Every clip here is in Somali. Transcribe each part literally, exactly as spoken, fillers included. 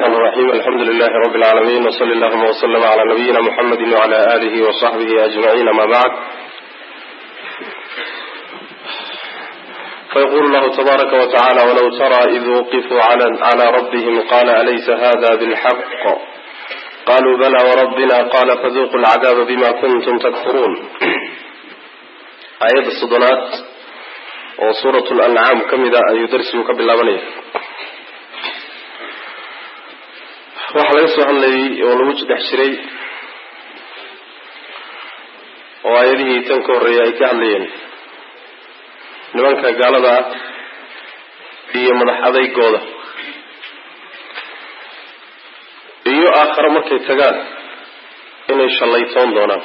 الرحمن الرحيم الحمد لله رب العالمين وصلى اللهم وسلم على نبينا محمد وعلى آله وصحبه أجمعين ما بعد فيقول الله تبارك وتعالى ولو ترى إذ وقفوا على, على ربهم قال أليس هذا بالحق قالوا بلى وربنا قال فذوقوا العذاب بما كنتم تكفرون آيات الصدنات وسورة الأنعام كم إذا يدرسوا كبلا بنيه waxaa laga soo hadlayay oo lagu dhex jiray oo aayadihii tan ka horreeyay ay ka hadlayeen nimanka gaalada ah iyo madax adeygooda iyo aakhiro markay tagaan inay shallaytoon doonaan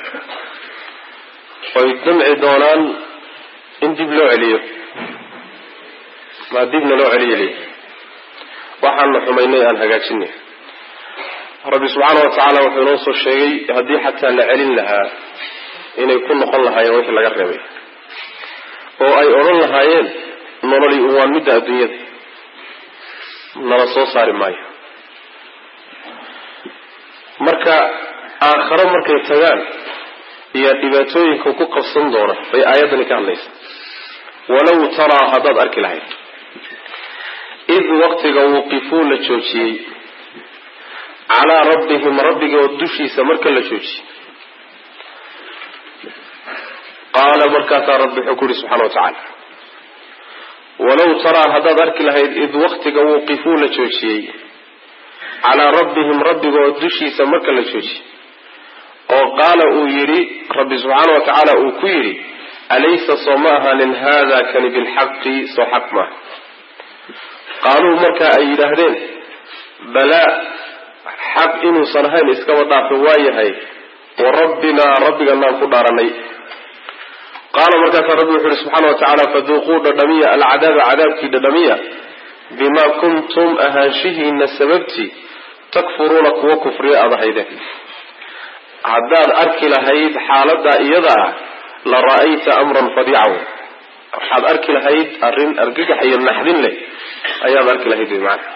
oy damci doonaan in dib loo celiyo maa dibna loo celiyo waxaana xumaynay aan hagaajinay rabbi subxaana watacaala wuxuu inoo soo sheegay haddii xataa la celin lahaa inay ku noqon lahaayeen wixii laga reebay oo ay odhan lahaayeen nololi waa midda adduunyada nala soo saari maayo marka aakhiro markay tagaan iyo dhibaatooyinka ku qabsan doona bay aayaddani ka hadlaysa walow taraa haddaad arki lahayd id waqtiga wuqifuu la joojiyey calaa rabbihim rabbigood dushiisa marka la joojiyey qaala markaasaa rabbi wuxuu ku yihi subxana watacaala walow taraa haddaad arki lahayd id waqtiga wuqifuu la joojiyey calaa rabbihim rabbigood dushiisa marka la joojiyey oo qaala uu yidhi rabbi subxaana watacaala uu ku yidhi alaysa soo ma ahaanin haada kani bilxaqi soo xaq maaha qaaluu markaa ay yidhaahdeen balaa xaq inuusan ahayn iskaba dhaafin waa yahay wa rabbinaa rabbiganaan ku dhaaranay qaala markaasaa rabbi wuxu uhi subxaana watacaala faduuquu dhadhamiya alcadaaba cadaabkii dhadhamiya bimaa kuntum ahaanshihiina sababtii takfuruuna kuwa kufriya aad ahaydeen haddaad arki lahayd xaaladaa iyada ah la ra'ayta amran fadiicaw waxaad arki lahayd arrin argagax iyo naxdin leh ayaad arki lahayd wy maana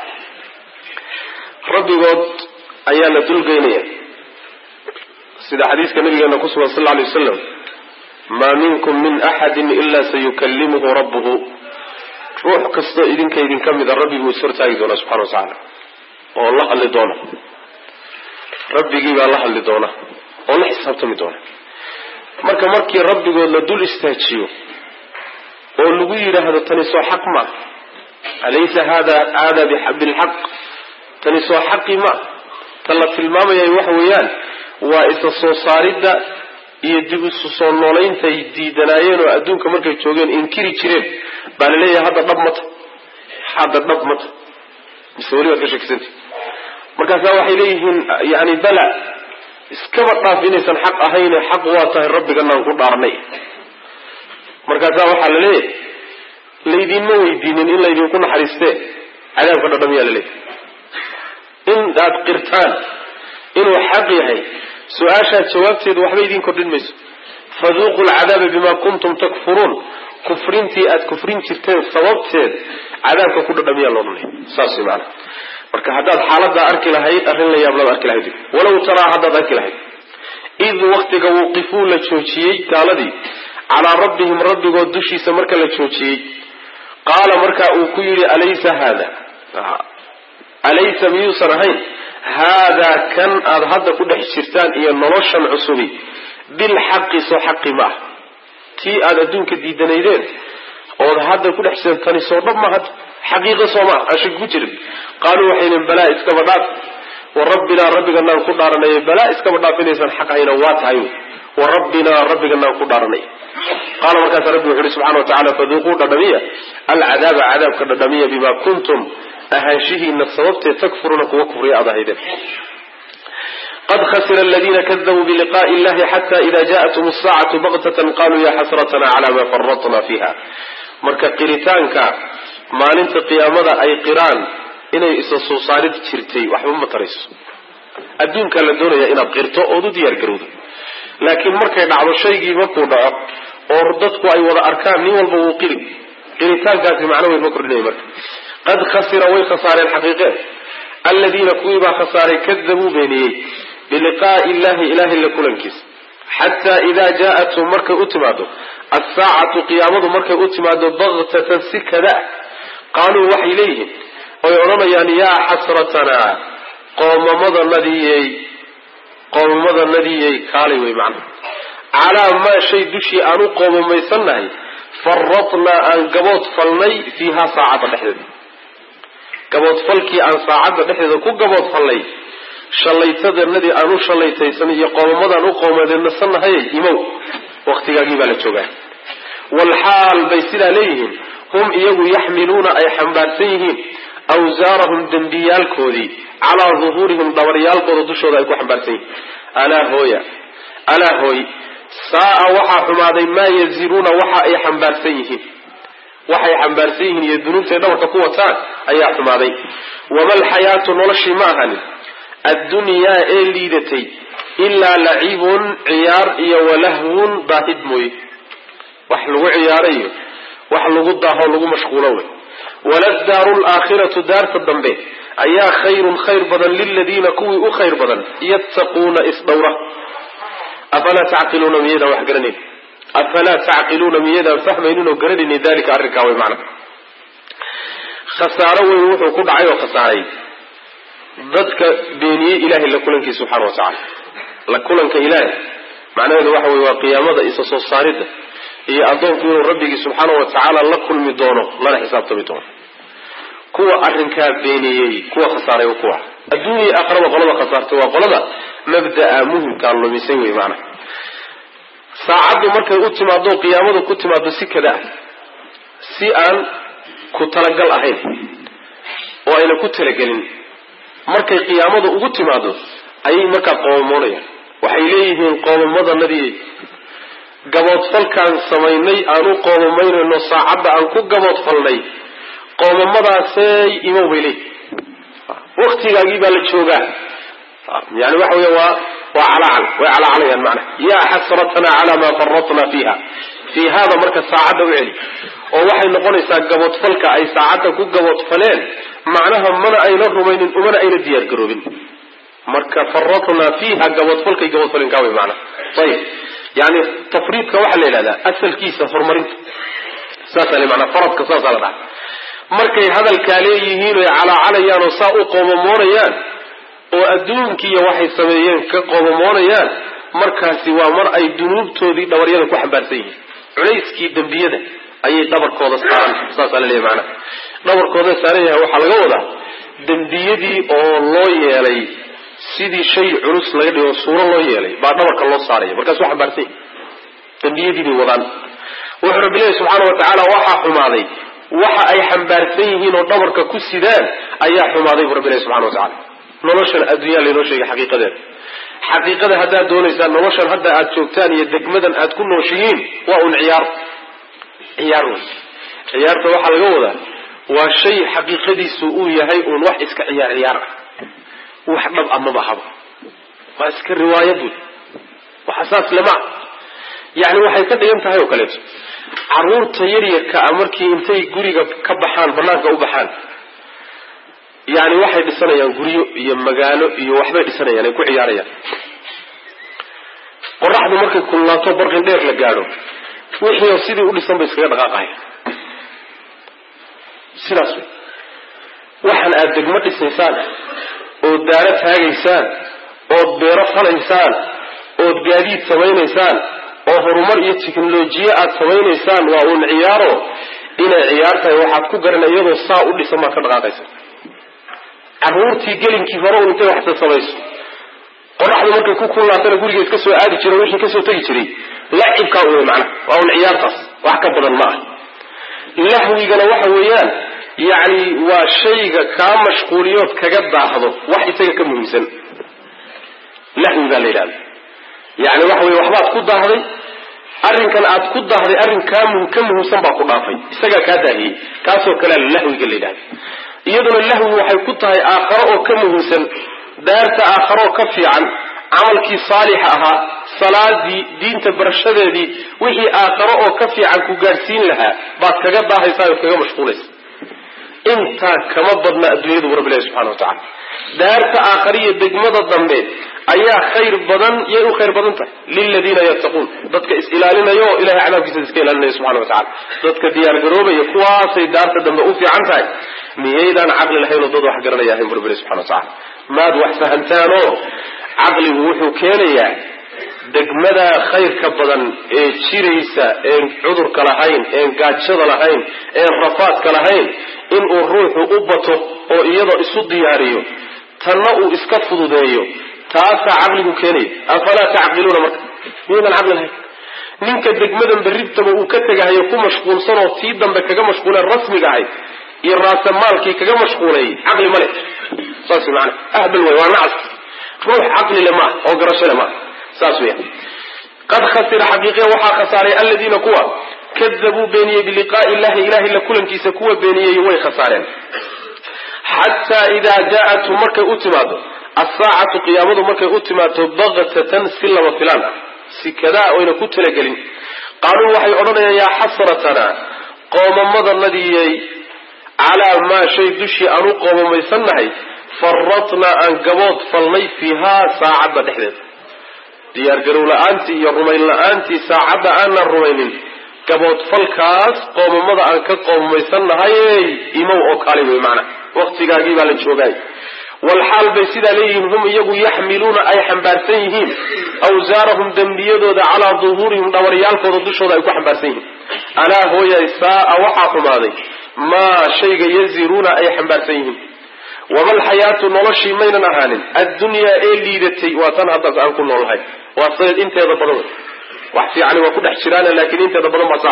rabbigood ayaa la dulgeynaya sida xadiiska nabigeena ku sugan sal lla alay wasalam maa minkum min axadin ilaa sayukallimuhu rabbuhu ruux kastoo idinka idinka mida rabbiguu is hortaagi doona subxana watacaala oo la hadli doona rabbigii baa la hadli doona oo la xisaabtami doona marka markii rabbigood la dul istaajiyo oo lagu yidhaahdo tani soo xaq ma alaysa hada aada bilxaq tani soo xaqi ma tan la tilmaamayay waxa weeyaan waa isa soo saaridda iyo dib isu soo noolayntaay diidanaayeen oo adduunka markay joogeen inkiri jireen baa laleeyahay hadda dhab mata hadda dhab mata mise weli waad ka sheeksanta markaasaa waxay leeyihiin yani bala iskaba dhaaf inaysan xaq ahayne xaq waa tahay rabbiganaan ku dhaarnay markaasaa waxaa la leeyahay laydinma weydiinin in laydinku naxariistee cadaabka dhadhamiyaa la leeyahay in aad qirtaan inuu xaq yahay su-aashaad jawaabteedu waxba idiin kordhin mayso faduuqu lcadaaba bima kuntum takfuruun kufrintii aad kufrin jirteen sababteed cadaabka ku dhadhamiyaa loodhanaya saas maana marka haddaad xaaladaa arki lahayd arrin la yaablaad arki lahayd walow taraa haddaad arki lahayd id waqtiga wuqifuu la joojiyey gaaladii calaa rabbihim rabbigood dushiisa marka la joojiyey qaala markaa uu ku yidhi alaysa haada alaysa miyuusan ahayn haadaa kan aada hadda ku dhex jirtaan iyo noloshan cusubi bilxaqi soo xaqi ma ah tii aada adduunka diidanaydeen ood hadda ku dhex jirtaan tani soo dhab ma hadda xaqiiqo soo maa aan shaki ku jirin qaaluu waxay yihin balaa iskaba dhaaf wa rabbinaa rabbiganaan ku dhaaranay balaa iskaba dhaaf inaysan xaq ahayna waa tahay wa rabbinaa rabbiganaan ku dhaaranay qaala markaasa rabbi wuxu uhi subxana watacaala faduuquu dhadhamiya alcadaaba cadaabka dhadhamiya bima kuntum ahaanshihiina sababtee takfuruuna kuwa kufriya aad ahaydeen qad khasira aladiina kadabuu biliqaءi illahi xata ida jaaءathum asaacatu baktatan qaluu ya xasratna cala ma faratna fiiha marka qiritaanka maalinta qiyaamada ay qiraan inay isa soo saarid jirtay waxba ma tarayso adduunkaa la doonaya inaad qirto ood u diyaar garowdo laakiin markay dhacdo shaygii markuu dhaco oo dadku ay wada arkaan nin walba wuu qiri qiritaankaasi macno weyn ma kordhinaya marka qad khasira way khasaareen xaqiiqeen aladiina kuwiibaa khasaaray kadabuu beeniyey biliqaa'i illahi ilahay la kulankiisa xataa idaa jaa-athum markay u timaado assaacatu qiyaamadu markay u timaado baktatan si kada qaaluu waxay leeyihiin oy odhanayaan yaa xasratanaa qoomamadanadiyey qoomamadanadiyey kaalay wey macna calaa maa shay dushii aan u qoomamaysannahay faradnaa aan gabood falnay fiihaa saacadda dhexdeeda gaboodfalkii aan saacadda dhexdeeda ku gabood fallay shallaytadanadii aan u shallaytaysanay iyo qoomamadaan u qoomadeednasanahayay imow waktigaagii baa la joogaa walxaal bay sidaa leeyihiin hum iyagu yaxmiluuna ay xambaarsan yihiin awsaarahum dembiyaalkoodii calaa duhuurihim dhabaryaalkooda dushooda ay ku xambaarsan yihiin alaa hooya alaa hooy saa-a waxaa xumaaday maa yaziruuna waxa ay xambaarsan yihiin waxay xambaarsan yihiin iyo dunuubtay dhabarka ku wataan ayaa xumaaday wama alxayaatu noloshii ma ahanin addunyaa ee liidatay ilaa lacibun ciyaar iyo walahwun daahid mooye wax lagu ciyaarayo wax lagu daaho lagu mashquulo wey waladaaru laakhiratu daarta dambe ayaa khayrun khayr badan liladiina kuwii u khayr badan yattaquuna isdhowra afalaa tacqiluuna miyaydaan wax garanayn afalaa tacqiluuna miyaydaan fahmaynin oo garanaynin dalika arrinkaa way macna khasaaro weyn wuxuu ku dhacay oo khasaaray dadka beeniyey ilahay la kulankiisa subxaana wa tacaala la kulanka ilaahay macnaheedu waxa weye waa qiyaamada isa soo saaridda iyo addoonku inuu rabbigii subxaana wa tacaala la kulmi doono lana xisaabtami doono kuwa arrinkaa beeniyey kuwa khasaaray waa kuwa adduunya aakhirada qolada khasaartay waa qolada mabda'a muhimkaa lumisay wey macnaha saacaddu markay u timaado qiyaamadu ku timaado si kada ah si aan ku talagal ahayn oo ayna ku talagelin markay qiyaamadu ugu timaado ayay markaa qoomamoonayaan waxay leeyihiin qoomamadanadii gaboodfalkaan samaynay aan u qoomamaynayno saacadda aan ku gaboodfalnay qoomamadaasay imow bay leeyihin waktigaagii baa la joogaa yani waxa wey waa waa calaacal way calaacalayaan macnaha yaa xasratana calaa maa faratna fiiha fii haada marka saacadda u celi oo waxay noqonaysaa gaboodfalka ay saacadda ku gaboodfaleen macnaha mana ayna rumaynin umana ayna diyaar garoobin marka faratnaa fiiha gaboodfalkay gaboodfaleen kaa way macnaha ayib yani tafriidka waxaa la yidhahdaa asalkiisa horumarinta saasaa le manaa faradka saasaa la dhaha markay hadalkaa leeyihiin oy calaacalayaan oo saa u qoomamoonayaan oo adduunkiiyo waxay sameeyeen ka qoomamoonayaan markaasi waa mar ay dunuubtoodii dhabaryada ku xambaarsan yihiin culayskii dembiyada ayay dhabarkooda saaran saasaa la leeyahy macnaha dhabarkooda saaran yahay waxaa laga wadaa dembiyadii oo loo yeelay sidii shay culus laga dhigo suuro loo yeelay baa dhabarka loo saaraya markaas waa xambaarsan yihin dembiyadii bay wadaan wuxuu rabbi leeyahy subxaana wa tacaala waxaa xumaaday waxa ay xambaarsan yihiin oo dhabarka ku sidaan ayaa xumaaday buu rabbi leeyahy subxana wa tacala noloshan adduunyaa laynoo sheegay xaqiiqadeeda xaqiiqada haddaad doonaysaan noloshan hadda aad joogtaan iyo degmadan aad ku nooshihiin waa un ciyaar ciyaar wey ciyaarta waxaa laga wadaa waa shay xaqiiqadiisu uu yahay uun wax iska ciyaar ciyaar ah wax dhab amaba haba waa iska riwaayad wey waxa saas lama yani waxay ka dhigan tahay oo kaleeto caruurta yaryarka ah markii intay guriga ka baxaan banaanka u baxaan yani waxay dhisanayaan guryo iyo magaalo iyo waxbay dhisanayaan ay ku ciyaarayaan qoraxdu markay kululaato barqin dheer la gaadho wixii oo sidii u dhisan bay iskaga dhaqaaqahay sidaas wey waxaan aad degmo dhisaysaan ood daaro taagaysaan ood beero falaysaan ood gaadiid samaynaysaan oo horumar iyo teknolojiye aad samaynaysaan waa uun ciyaaro inay ciyaar tahay waxaad ku garan iyadoo saa u dhisan baad ka dhaqaaqaysa caruurtii gelinkii hore un intay waxta samayso qoraxdu markay ku kullaatana guriga iska soo aadi jira wixii kasoo tegi jiray lacibkaa u wey macnaha waa un ciyaartaas wax ka badan ma ah lahwigana waxa weeyaan yani waa shayga kaa mashquuliyood kaga daahdo wax isaga ka muhiimsan lahwi baa la yidhahda yani waxa wey waxbaad ku daahday arrinkan aad ku daahday arrin kaa ka muhiimsan baa ku dhaafay isagaa kaa daahiyey kaasoo kalea lahwiga la yidhahda iyaduna lahwi waxay ku tahay aakharo oo ka muhiimsan daarta aakharo oo ka fiican camalkii saalixa ahaa salaadii diinta barashadeedii wixii aakharo oo ka fiican ku gaadhsiin lahaa baad kaga daahaysaa ood kaga mashquulaysa inta kama badna adduunyadu rabbi subhanahu wa ta'ala daarta aakhiriya degmada dambe ayaa khayr badan yay u khayr badan tahay lilladina yattaqun dadka is ilaalinayo ilaahay cadaabkiisa iska ilaalinaya subhanahu wa ta'ala dadka diyaar garoobaya kuwaasay daarta dambe u fiican tahay miyaydan aqli lahayn oo dad wax garanaya ahayn rabbi subhanahu wa ta'ala maad wax fahantaano aqligu wuxuu keenayaa degmada khayrka badan ee jiraysa ee cudurka lahayn ee gaajada lahayn ee rafaadka lahayn in uu ruuxu u bato oo iyadoo isu diyaariyo tanna uu iska fududeeyo taasa aqligu keenaya afala taqiluna marka miidan aqli lahayn ninka degmadan barritaba uu ka tagayo ku mashquulsan oo tii dambe kaga mashquulay rasmiga ahay iyo raasamaalkii kaga mashquulay aqli male saasi macna ahbal way waa nacas ruux aqli lama oo garasho lama saaswiya qad khasira haqiqa waxa khasaaray alladina kuwa kadabu beeniye biliqaa'i illahi ilahi la kulankiisa kuwa beeniye way khasaareen hatta idha ja'at markay u timaado as-saa'atu qiyamadu markay u timaado baghtatan sillama filan sikada oo ku talagelin qalu waxay oranayaan ya hasratana qoomamada nadiyay ala ma shay dushi aanu qoomamaysannahay farratna an gabood falnay fiha saa'ada dhexdeed diyaar garow la'aanti iyo rumayn la'aanti saacada aan la rumaynin gabood falkaas qoomamada aan ka qoomaysanahay iimow oo kale way macna waqtigaagii baa la joogay wal hal bay sida leeyihiin hum iyagu yaxmiluuna ay xambaarsan yihiin awsaarahum dambiyadooda ala dhuhurihim dhawaryaalkooda dushooda ay ku xambaarsan yihiin ala hooyay saa waxa xumaaday ma shayga yaziruuna ay xambaarsan yihiin wama alxayaatu noloshii maynan ahaanin addunya ee liidatay waa tan hadda aan ku noolahay waa sayid inteeda badan wax fiican waa ku dhex jiraan laakiin inteeda badan baa saa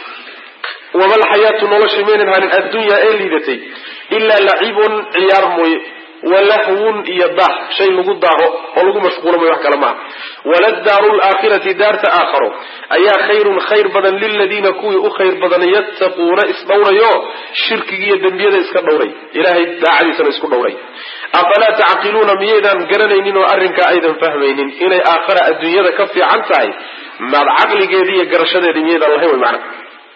wama alxayaatu noloshii maynan ahaanin addunya ee liidatay illa la'ibun ciyaar mooye walahwun yadah shay lagu daaho oo lagu mashquulo wax kala ma wala daarul aakhirati daarta aakhiro ayaa khayrun khayr badan lil ladina kuwi u khayr badan yattaquna isdawrayo shirkiga iyo dambiyada iska dhowray ilaahay daacadiisana isku dhowray afala taqiluna miyadan garanaynin oo arrinka aydan fahmaynin inay aakhira adduunyada ka fiican tahay ma aqligeeda iyo garashadeeda miyadan lahayn way macna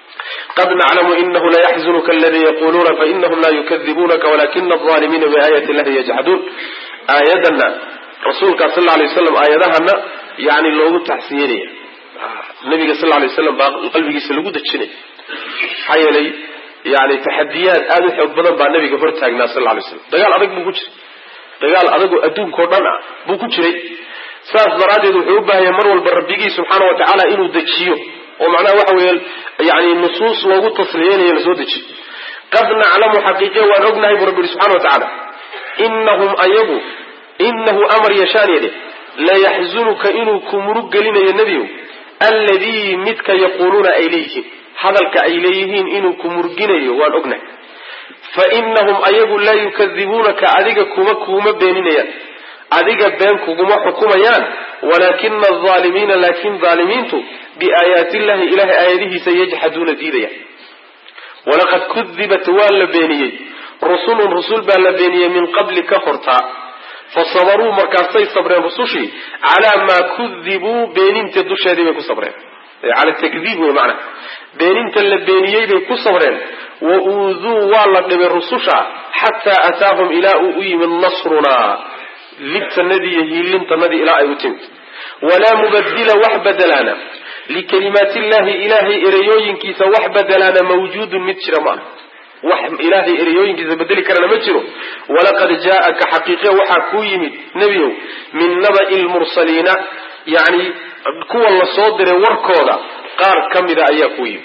قد نعلم إنه لا يحزنك الذي يقولون فإنهم لا يكذبونك ولكن الظالمين بآيات الله يجحدون آياتنا رسولك صلى الله عليه وسلم آياتنا يعني لو تحسينية النبي صلى الله عليه وسلم قلبه يسلقود الشني حي لي يعني تحديات آذي حب بدن بع النبي قفرت هاجنا صلى الله عليه وسلم دقال أرق بوكوش دقال أرق أدون كوردانا بوكوش لي ساس برادي ذو حبها يمر والبربيجي سبحانه وتعالى إنه دكشيو ومعناه وحوي يعني النصوص وجود تصريحين يلزودج قد نعلم حقيقة ونرجنا برب سبحانه وتعالى إنهم أيبوا إنه أمر يشان يده لا يحزنك إنه كمرق لنا يا النبي الذي متك يقولون إليه هذا الكإليهين إنه كمرقنا ونرجنا فإنهم أيبوا لا يكذبونك أذيك كم كم بيننا أذيك بينكم كم حكوميان ولكن الظالمين لكن ظالمينتو بآيات الله إله آياته سيجحدون ديديا ولقد كذبت والبينية رسول رسول بالبينية من قبل كفرتا فصبروا مركزي صبرين رسوشي على ما كذبوا بينين تدوش هذه بيكو صبرين على التكذيب ومعنى بينين تلبينية بيكو صبرين وأوذوا والله بالرسوشا حتى أتاهم إلى أؤي من نصرنا لبت الذي يهيلنت الذي إلى أيوتنت ولا مبدل وحبد لنا لكلمات الله إلهي إريوين كيس وحبد لنا موجود متشرما وحم إلهي إريوين كيس بدل كرنا متشرو ولقد جاءك حقيقة وحكويم نبيه من نبأ المرسلين يعني كو الله صدر وركولا قال كم إذا أيكويم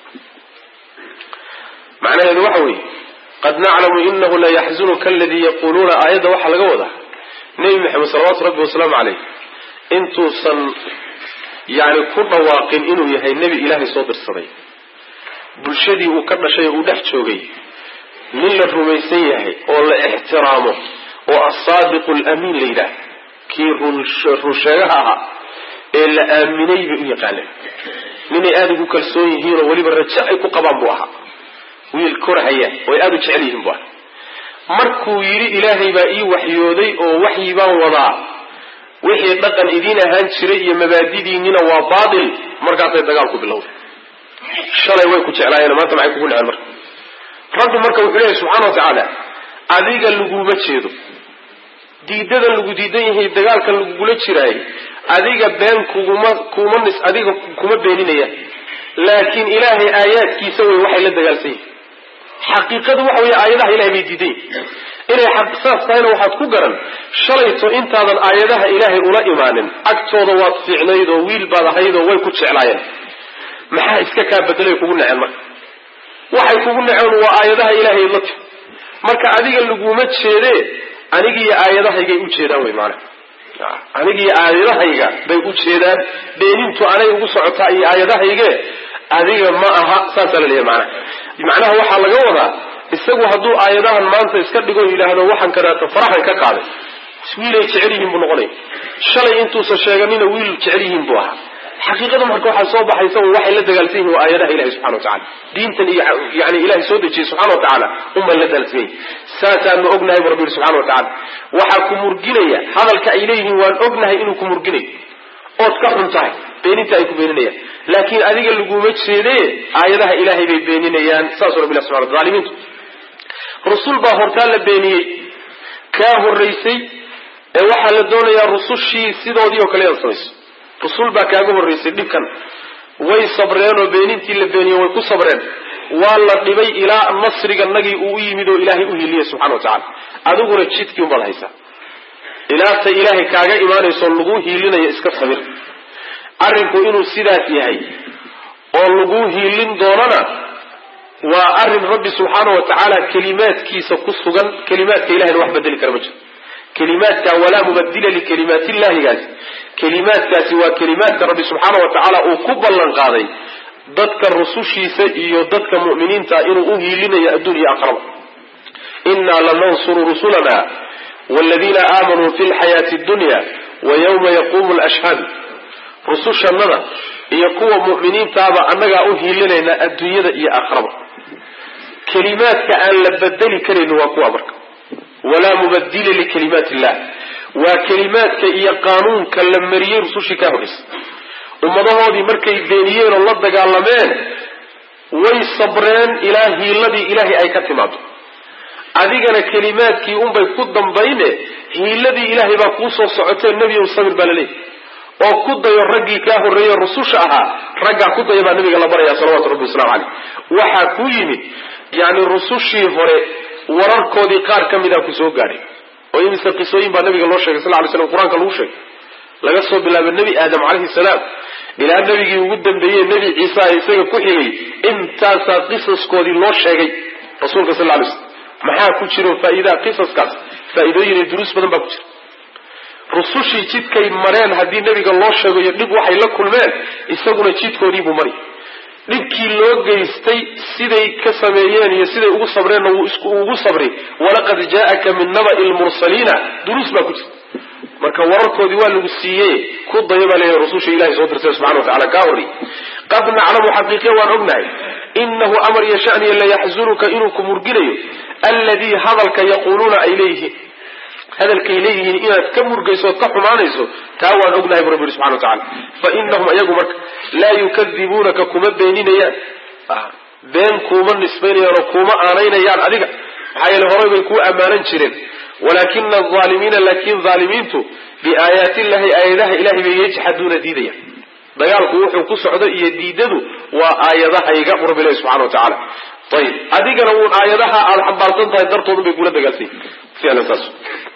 معنى هذا وحوي قد نعلم إنه لا يحزنك الذي يقولون آيات وحل قوضة نبي محمد صلى الله عليه وسلم عليه انتو صن يعني كل واقع إنه يهي النبي إلهي صدر الصدي بلشدي وكرنا شيء ودح شوقي من الرميسية ولا احترامه والصادق الأمين لله كي رشاها إلا آمني بإيقانه من آدك كالسوي هيرو ولي برجعي كقبان بوها ويالكرهية ويآدك عليهم بوها مركو يري إلهي بأي وحيودي أو وحي بان وضع wixii dhaqan idin ahaan jiray iyo mabaadidiina waa baadil markaas ay dagaalku bilowday shalay way ku jeclaayeen maanta maxay ku dhaceen marka rabbi marka wuxuu leeyahay subxaana watacaala adiga laguma jeedo diidada lagu diidan yahay dagaalka lagugula jiraay adiga been kuguma kuma nis adiga kuma beeninaya laakiin ilaahay aayaadkiisa way waxay la dagaalsan yihiin xaqiiqadu waxa weeye aayadaha ilaahay bay diidan inay xaq saas tahayna waxaad ku garan shalayto intaadan aayadaha ilaahay ula imaanin agtooda waad fiicnayd oo wiil baad ahayd oo way ku jeclaayeen maxaa iska kaa bedelay kugu naceen marka waxay kugu naceen waa aayadaha ilaahay la timi marka adiga laguma jeedee anigiiyo aayadahaygay u jeedaan wey maana anigiiyo aayadahayga bay u jeedaan beenintu anay ugu socotaa iyo aayadahayge adiga ma aha saasaa la leeyahay maana macnaha waxaa laga wadaa isagu hadduu aayadahan maanta iska dhigo yidhaahdo waxaan kadaata faraxan ka qaaday wiilay jecel yihiin buu noqonaya shalay intuusan sheeganina wiil jecel yihiin buu ahaa xaqiiqada marka waxaa soo baxaysa waxay la dagaalsan yihiin waa aayadaha ilahi subxana watacala diintan iyo yani ilahay soo dejiyey subxana watacaala unbay la dagaalsan yihin saasaanu ognahay bu rabbi yidhi subxana watacala waxaa ku murginaya hadalka ay leeyihiin waan ognahay inuu ku murginayo ood ka xun tahay beeninta ay ku beeninayaan laakiin adiga laguma jeedee aayadaha ilaahay bay beeninayaan saasuu rabbi ilah subxana zaalimiintu rusul baa hortaa la beeniyey kaa horraysay ee waxaa la doonayaa rusushii sidoodii oo kale inaad samayso rusul baa kaaga horraysay dhibkan way sabreen oo beenintii la beeniyey way ku sabreen waa la dhibay ilaa nasriga nagii uu u yimid oo ilaahay u hiliyey subxana watacala adiguna jidkii unbaad haysaa ilaata ilaahay kaaga imaanayso laguu hiilinayo iska sabir arrinku inuu sidaas yahay oo laguu hiilin doonana waa arrin rabbi subxaana watacaala kelimaadkiisa ku sugan kelimaadka ilahayna wax bedeli kara ma jiro kelimaadka walaa mubadila likalimaati illahigaasi kelimaadkaasi waa kelimaadka rabbi subxaana watacaala uu ku ballan qaaday dadka rusushiisa iyo dadka mu'miniinta inuu u hiilinayo adduun iyo aakhiraba innaa lanansuru rusulana waladiina aamanuu fi lxayaati dunya wa yawma yaquumu lashhaadu rusushannada iyo kuwa mu'miniintaaba annagaa u hiilinaynaa adduunyada iyo aakhiraba kelimaadka aan la bedeli karayni waa kuwa marka walaa mubadila likalimaati illah waa kelimaadka iyo qaanuunka la mariyey rusushii kaa horraysay ummadahoodii markay beeniyeen oo la dagaalameen way sabreen ilaa hiiladii ilaahay ay ka timaado adigana kelimaadkii unbay ku dambayne hiiladii ilaahay baa kuu soo socotee nebiyow sabir baa laleeyahy oo ku dayo raggii kaa horreeye rususha ahaa raggaa ku daya baa nabiga la baraya salawatu rabbi waslamu caleyh waxaa ku yimid yani rusushii hore wararkoodii qaar ka mida ku soo gaadhay oo imise qisooyin baa nabiga loo sheegay sal ly slam qur-aanka lagu sheegay laga soo bilaabo nebi aadam calayhi salaam ilaa nebigii ugu dambeeyey nebi ciisa isaga ku xigay intaasaa qisaskoodii loo sheegay rasuulka sal lay slam maxaa ku jiro faa'iidaa qisaskaas faa'iidooyin iyo duruus badan baa ku jira rusushii jidkay mareen haddii nebiga loo sheegayo dhib waxay la kulmeen isaguna jidkoodiibuu mari dhibkii loo geystay siday ka sameeyeen iyo siday ugu sabreenna wuu isku ugu sabri walaqad jaa'aka min naba'i lmursaliina duruus baa ku jira marka wararkoodii waa lagu siiyey ku dayo baa leeyahay rususha ilahay soo dirtay subxana watacala kaa horri qad naclamu xaqiiqiya waan ognahay inahu amar iyo shaniya layaxzunuka inuu ku murginayo alladii hadalka yaquuluuna ay leeyihiin hadalkay leeyihiin inaad ka murgayso ood ka xumaanayso taa waan ognahay bu rabbi subxana watacala fa inahum ayagu marka laa yukadibuunaka kuma beeninayaan been kuuma nisbaynayaan oo kuma aanaynayaan adiga maxaa yeele horay bay kuu ammaanan jireen walaakina alaalimiina laakin aalimiintu biaayaati illahi aayadaha ilahay bay yajxaduuna diidayaan dagaalku wuxuu ku socdo iyo diidadu waa aayadahayga bu rabbi ilahi subxana watacala ayib adigana uun aayadaha aada xambaarsan tahay dartoodun bay kula dagaalsan ficlan saas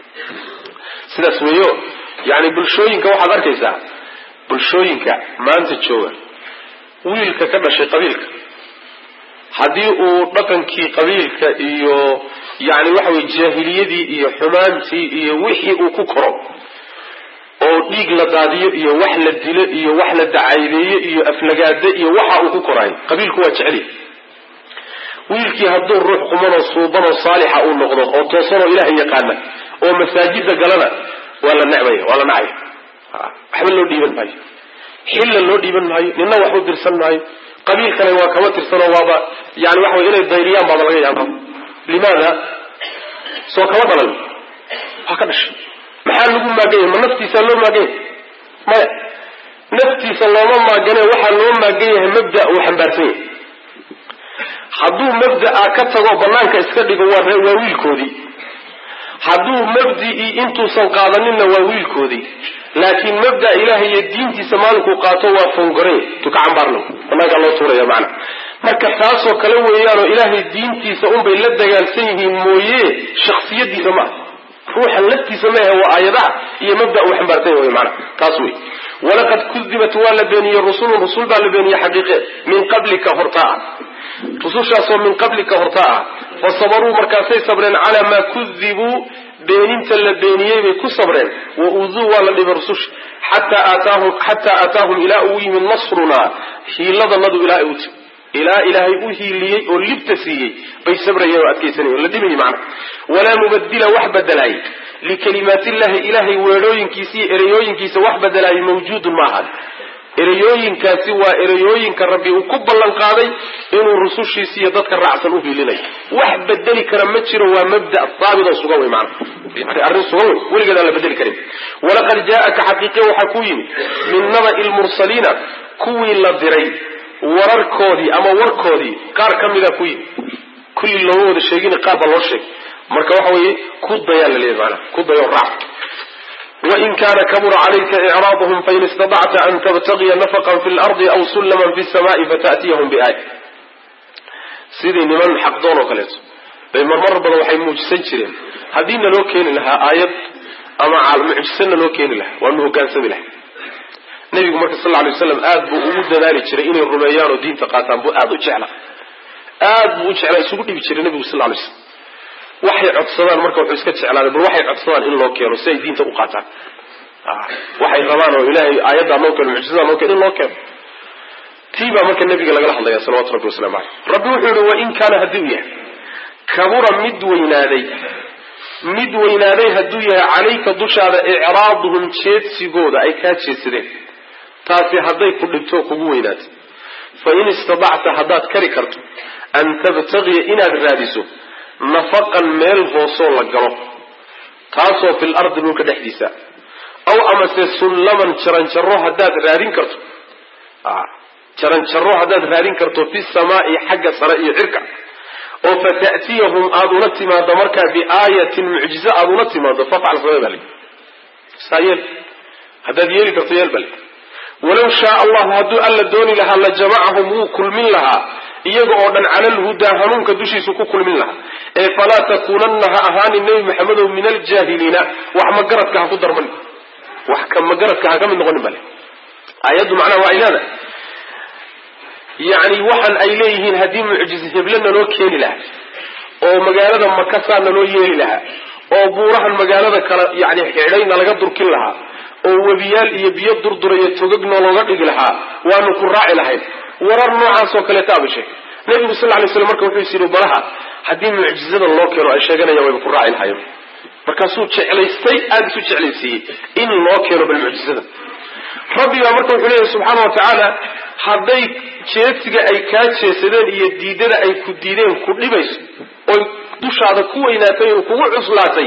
sidaas weeyo yani bulshooyinka waxaad arkaysaa bulshooyinka maanta jooga wiilka ka dhashay qabiilka haddii uu dhaqankii qabiilka iyo yani waxa weye jaahiliyadii iyo xumaantii iyo wixii uu ku koro oo dhiig la daadiyo iyo wax la dilo iyo wax la dacaydeeyo iyo aflagaado iyo waxa uu ku koraay qabiilku waa jeceliy wiilkii hadduu ruux qumanoo suubanoo saalixa uu noqdo oo toosanoo ilaahay yaqaana oo masaajida galana waa la necbaya waa la nacaya waxba loo dhiiban maayo xilla loo dhiiban maayo nina wax u dirsan maayo qabiilkana waa kama tirsanoo waaba yani waxa wey inay dayriyaan baaba laga yaaba limaada soo kama dhalan waa ka dhashay maxaa lagu maaganya ma naftiisa loo maaganya maya naftiisa looma maagane waxaa loo maagan yahay mabda uu xambaarsan yahay hadduu mabda'a ka tago banaanka iska dhigo waa waa wiilkoodii hadduu mabdii intuusan qaadaninna waa wiilkoodii laakiin mabda ilaahay iyo diintiisa maalinkuu qaato waa fongore tu ka cambaarno banaanka loo tuuraya macna marka taasoo kale weeyaanoo ilaahay diintiisa unbay la dagaalsan yihiin mooye shakhsiyadiisa ma ruuxa laftiisa ma waa aayadaha iyo mabda uu xambaarsan yahay macna taas wey walaqad kudibat wala baniya rusulun rusul baa la baniya xaqiiqe min qablika hortaa rusushaasoo min qablika hortaa fasabaruu markaasay sabreen calaa maa kudibuu beeninta la beeniyey bay ku sabreen wa uduu waa la dhibay rususha xataa aataahum xataa aataahum ilaa uu yimid nasrunaa hiiladanadu ilaa u timi ilaa ilaahay u hiiliyey oo libta siiyey bay sabrayeen oo adkaysanayeen la dhibayay macna walaa mubadila wax badelaay likalimaatillahi ilaahay weedhooyinkiisa iyo ereyooyinkiisa wax badelaay mawjuudun ma ahan ereyooyinkaasi waa ereyooyinka rabbi uu ku ballan qaaday inuu rusushiisa iyo dadka raacsan u hiilinayo wax bedeli kara ma jiro waa mabda daabit oo sugan wey macna yani arrin sugan wey weligeed aan la bedeli karin walaqad jaa'aka xaqiiqe waxaa ku yimid min naba'i lmursaliina kuwii la diray wararkoodii ama warkoodii qaar ka mida ku yimid kulli looma wada sheegin qaar baa loo sheegay marka waxa weeye ku dayaa la leeyahay macna ku dayo raac وإن كان كبر عليك إعراضهم فإن استطعت أن تبتغي نفقا في الأرض أو سلما في السماء فتأتيهم بآية سيدي نمان حق دون وقلت بما مر بضا وحي موجسين شرين هدينا لو كين لها آيات أما على معجسين لو كين لها وأنه كان سبيل لها نبي مركز صلى الله عليه وسلم آد بأمود ناري شرين الرميان ودين تقاتان بو آد وجعله آد بو جعله يسوقني بشرين نبي صلى الله عليه وسلم waxay codsadaan marka wuxuu iska jeclaaday bal waxay codsadaan in loo keeno si ay diinta u qaataan waxay rabaan oo ilaahay aayadda loo keeno mucjizada loo keeno in loo keeno tiiba marka nabiga laga hadlaya sallallahu alayhi wasallam rabbi wuxuu yiri wa in kana hadiya kabura mid weynaaday mid weynaaday haduu yahay calayka dushaada i'raaduhum jeedsigooda ay ka jeedsadeen taasi haday ku dhibto kugu weynaato fa in istadacta hadaad kari karto an tabtaghi inaad raadiso nafaqan meel hoosoo la galo taasoo fil ardi dhulka dhexdiisa aw amase sullaman jaranjaro haddaad raadin karto jaranjaro haddaad raadin karto fi samaa'i xagga sare iyo cirka oo fata'tiyahum aad ula timaado markaa biaayatin mucjiza aad ula timaado fafcal samee bali saayel haddaad yeeli karto yeel bali walow shaa allahu hadduu alla dooni lahaa la jamacahum wuu kulmin lahaa iyaga oo dhan cala alhudaa hanuunka dushiisu ku kulmin lahaa ee falaa takuunanna ha ahaanin nebi maxamedow min aljaahiliina wax magaradka ha ku darmanin wax ka magaradka ha ka mid noqonin bale aayaddu macnaha waa ay leedahay yacni waxaan ay leeyihiin haddii mucjize heblena loo keeni lahaa oo magaalada makasaa naloo yeeli lahaa oo buurahan magaalada kale yani xidhayna laga durkin lahaa oo webiyaal iyo biyo durdurayo togagno looga dhigi lahaa waanu ku raaci lahayn warar noocaasoo kaleeta aba sheegay nabigu sal lay slam marka wuxuu yidhi balaha haddii mucjizada loo keeno ay sheeganayaan wayba ku raaci lahayen markaasuu jeclaystay aada isu jeclaysiiyey in loo keeno bal mucjizada rabbi baa marka wuxuu leeyahay subxaana wa tacaala hadday jeedsiga ay kaa jeesadeen iyo diidada ay ku diideen ku dhibayso oy dushaada ku weynaatay oo kugu cuslaatay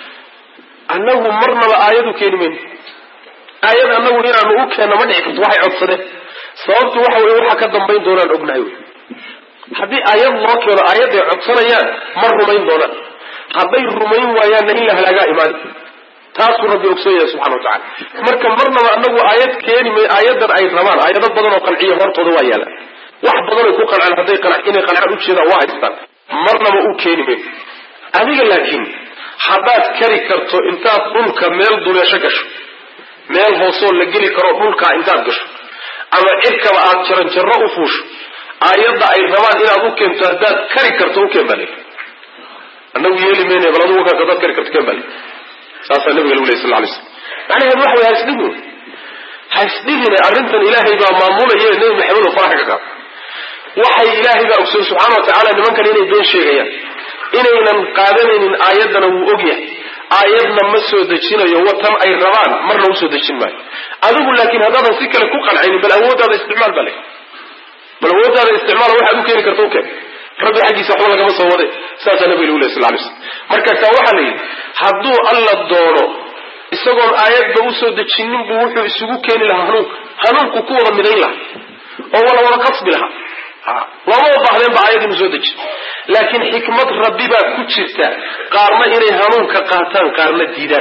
annagu marnaba aayadu keeni mayno aayad annagu inaanu u keenno ma dhici karto waxay codsadeen sababtu waxa weye waxa ka dambayn doonaan ognahay wey haddii aayad loo keeno aayadday codsanayaan ma rumayn doonaan hadday rumayn waayaanna in la halaagaa imaani taasuu rabbi ogsoon yahay subxana wa tacala marka marnaba annagu aayad keeni may aayadan ay rabaan aayado badan oo qanciya hortooda waa yaalaan wax badan ay ku qancaan hadday inay qancaan ujeedaan waa haystaan marnaba uu keeni mayo adiga laakiin haddaad kari karto intaad dhulka meel duleesho gasho meel hoosoo la geli karo dhulkaa intaad gasho ama cirkaba aad jaranjaro u fuusho aayadda ay rabaan inaad u keento haddaad kari karto u keen baa leyi annagu yeeli mayna bal adugu kaas haddaad kari karto keen baa leyi saasaa nabiga lagu ley sal lla alay slam macnaheedu waxa way haisdhigin haisdhigine arrintan ilaahay baa maamulaya nebi maxamed oo faraxa ka qaado waxay ilaahay baa ogsoon subxaana wa tacaala nimankan inay been sheegayaan inaynan qaadanaynin aayaddana wuu ogyahay aayadna ma soo dejinayo watan ay rabaan marna usoo dejin maayo adigu laakiin haddaadan si kale ku qancaynin bal awooddaada isticmaal baa le bal awooddaada isticmaala waxaad u keeni karta u keen rabbi xaggiisa waxba lagama soo wade saasaa nabiga lagu ley sal lay slam markaasaa waxaa la yidhi hadduu alla doono isagoon aayadba usoo dejinin buu wuxuu isugu keeni lahaa hanuunka hanuunku ku wada midayn lahaa oo wala wada qasbi lahaa lama baahdeen ba ayadii soo deji laakiin xikmad rabbi baa ku jirta qaarna inay hanuunka qaataan qaarna diidaan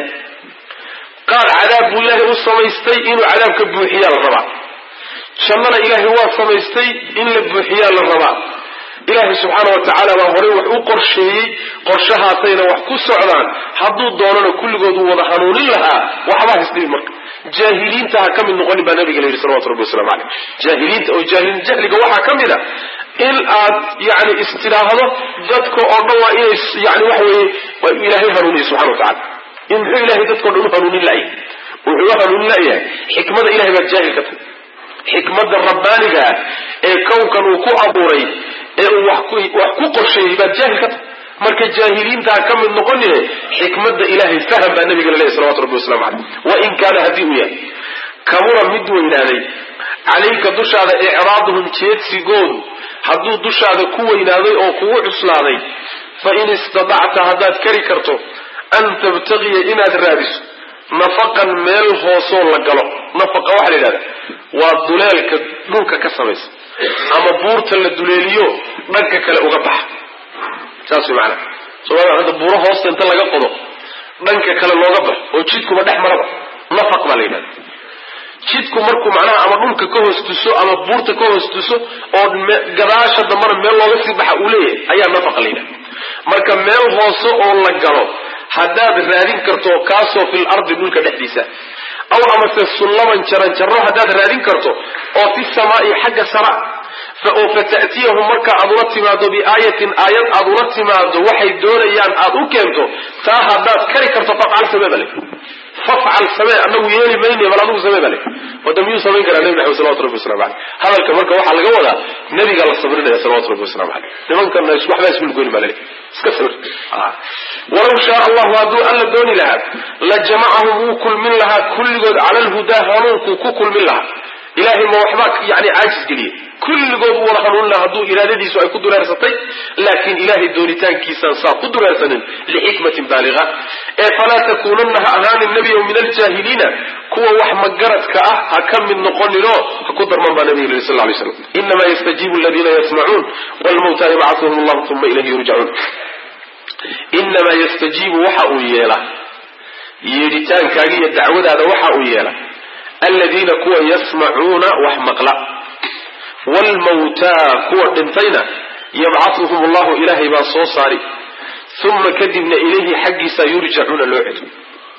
qaar cadaab ilaahi u samaystay inuu cadaabka buuxiyaa la rabaa jannada ilaahi waa samaystay in la buuxiyaa la rabaa ilaahi subxaana wa tacaala baa horey wax u qorsheeyey qorshahaasayna wax ku socdaan hadduu doonana kulligood uu wada hanuunin lahaa waxbaa hisdhibi marka jaahiliinta ha ka mid noqonin baa nabiga la yidhi salawatu rabbi wasalaamu caleyh jaahiliinta oo jaahiliin jahliga waxaa ka mid a in aad yani istidhaahdo dadka oo dhan waa inay yani waxa weeye ilaahay hanuuniye subxana wa tacala in muxuu ilahay dadkao dhan u hanuunin layahay wuxuu u hanuunin layahay xikmada ilahay baad jaahil ka tahay xikmada rabbaaniga ah ee kownkan uu ku abuuray ee uu wax ku qorsheeyey baad jaahil ka tahay marka jaahiliinta ha ka mid noqonine xikmada ilahay faham baa nabiga la leeyahy salawatu rabbi waslamu caleyh wain kaana haddii uu yahay kabura mid weynaaday calayka dushaada icraaduhum jeedsigoodu hadduu dushaada ku weynaaday oo kugu cuslaaday fain istadacta haddaad kari karto an tabtagiya inaad raadiso nafaqan meel hoosoo la galo nafaqa waxaa la yidhahda waa duleelka dhulka ka samaysa ama buurta la duleeliyo dhanka kale uga baxa saas way macanaha soomaalida hadda buuro hoosta inta laga qodo dhanka kale looga baxo oo jidkuba dhex maraba nafaq baa la yidhahda jidku markuu macnaha ama dhulka ka hoos tuso ama buurta ka hoos tuso oo gadaasha dambana meel looga sii baxa uu leeyahay ayaa nafaqa la yidhahda marka meel hoose oo la galo haddaad raadin karto kaasoo fil ardi dhulka dhexdiisa aw amase sullaman jaran jarro haddaad raadin karto oo fi samaa'i xagga sara oo fata'tiyahum marka aad ula timaado biaayatin aayad aad ula timaado waxay doonayaan aad u keento taa haddaad kari karto fafcal samee bale fafcal samee anagu yeeli mayne bal adigu samee bale wada miyuu samayn karaa nabi maxamed salawatu rabbi waslamu caleyh hadalka marka waxaa laga wadaa nabiga la sabrinaya salawatu rabbi waslamu caleyh nimankana waxbaa ismulgoyni baa laleeyahy iska sabir walaw shaa allahu hadduu alla dooni lahaa la jamacahum wuu kulmin lahaa kulligood cala alhudaa hanuunkuu ku kulmin lahaa ilahay ma waxbaa yani caajis geliyey kulligood u wada hanuunin lahaa hadduu iraadadiisu ay ku dureersatay laakiin ilahay doonitaankiisaan saa ku dureersanin lixikmatin baaliga ee falaa takuunanna ha ahaanin nebiyo min aljaahiliina kuwa wax magaradka ah ha ka mid noqoninoo ha ku darman baa nabiga yiri sal lay slam inamaa yastajiibu aladiina yasmacuun wlmawtaa yabcahuhum allahu uma ilayhi yurjacuun inamaa yastajiibu waxa uu yeela yeedhitaankaaga iyo dacwadaada waxa uu yeela aladiina kuwa yasmacuuna wax maqla wlmawtaa kuwa dhintayna yabcahuhum allahu ilaahay baa soo saari uma kadibna ilayhi xaggiisa yurjacuuna loo celiyo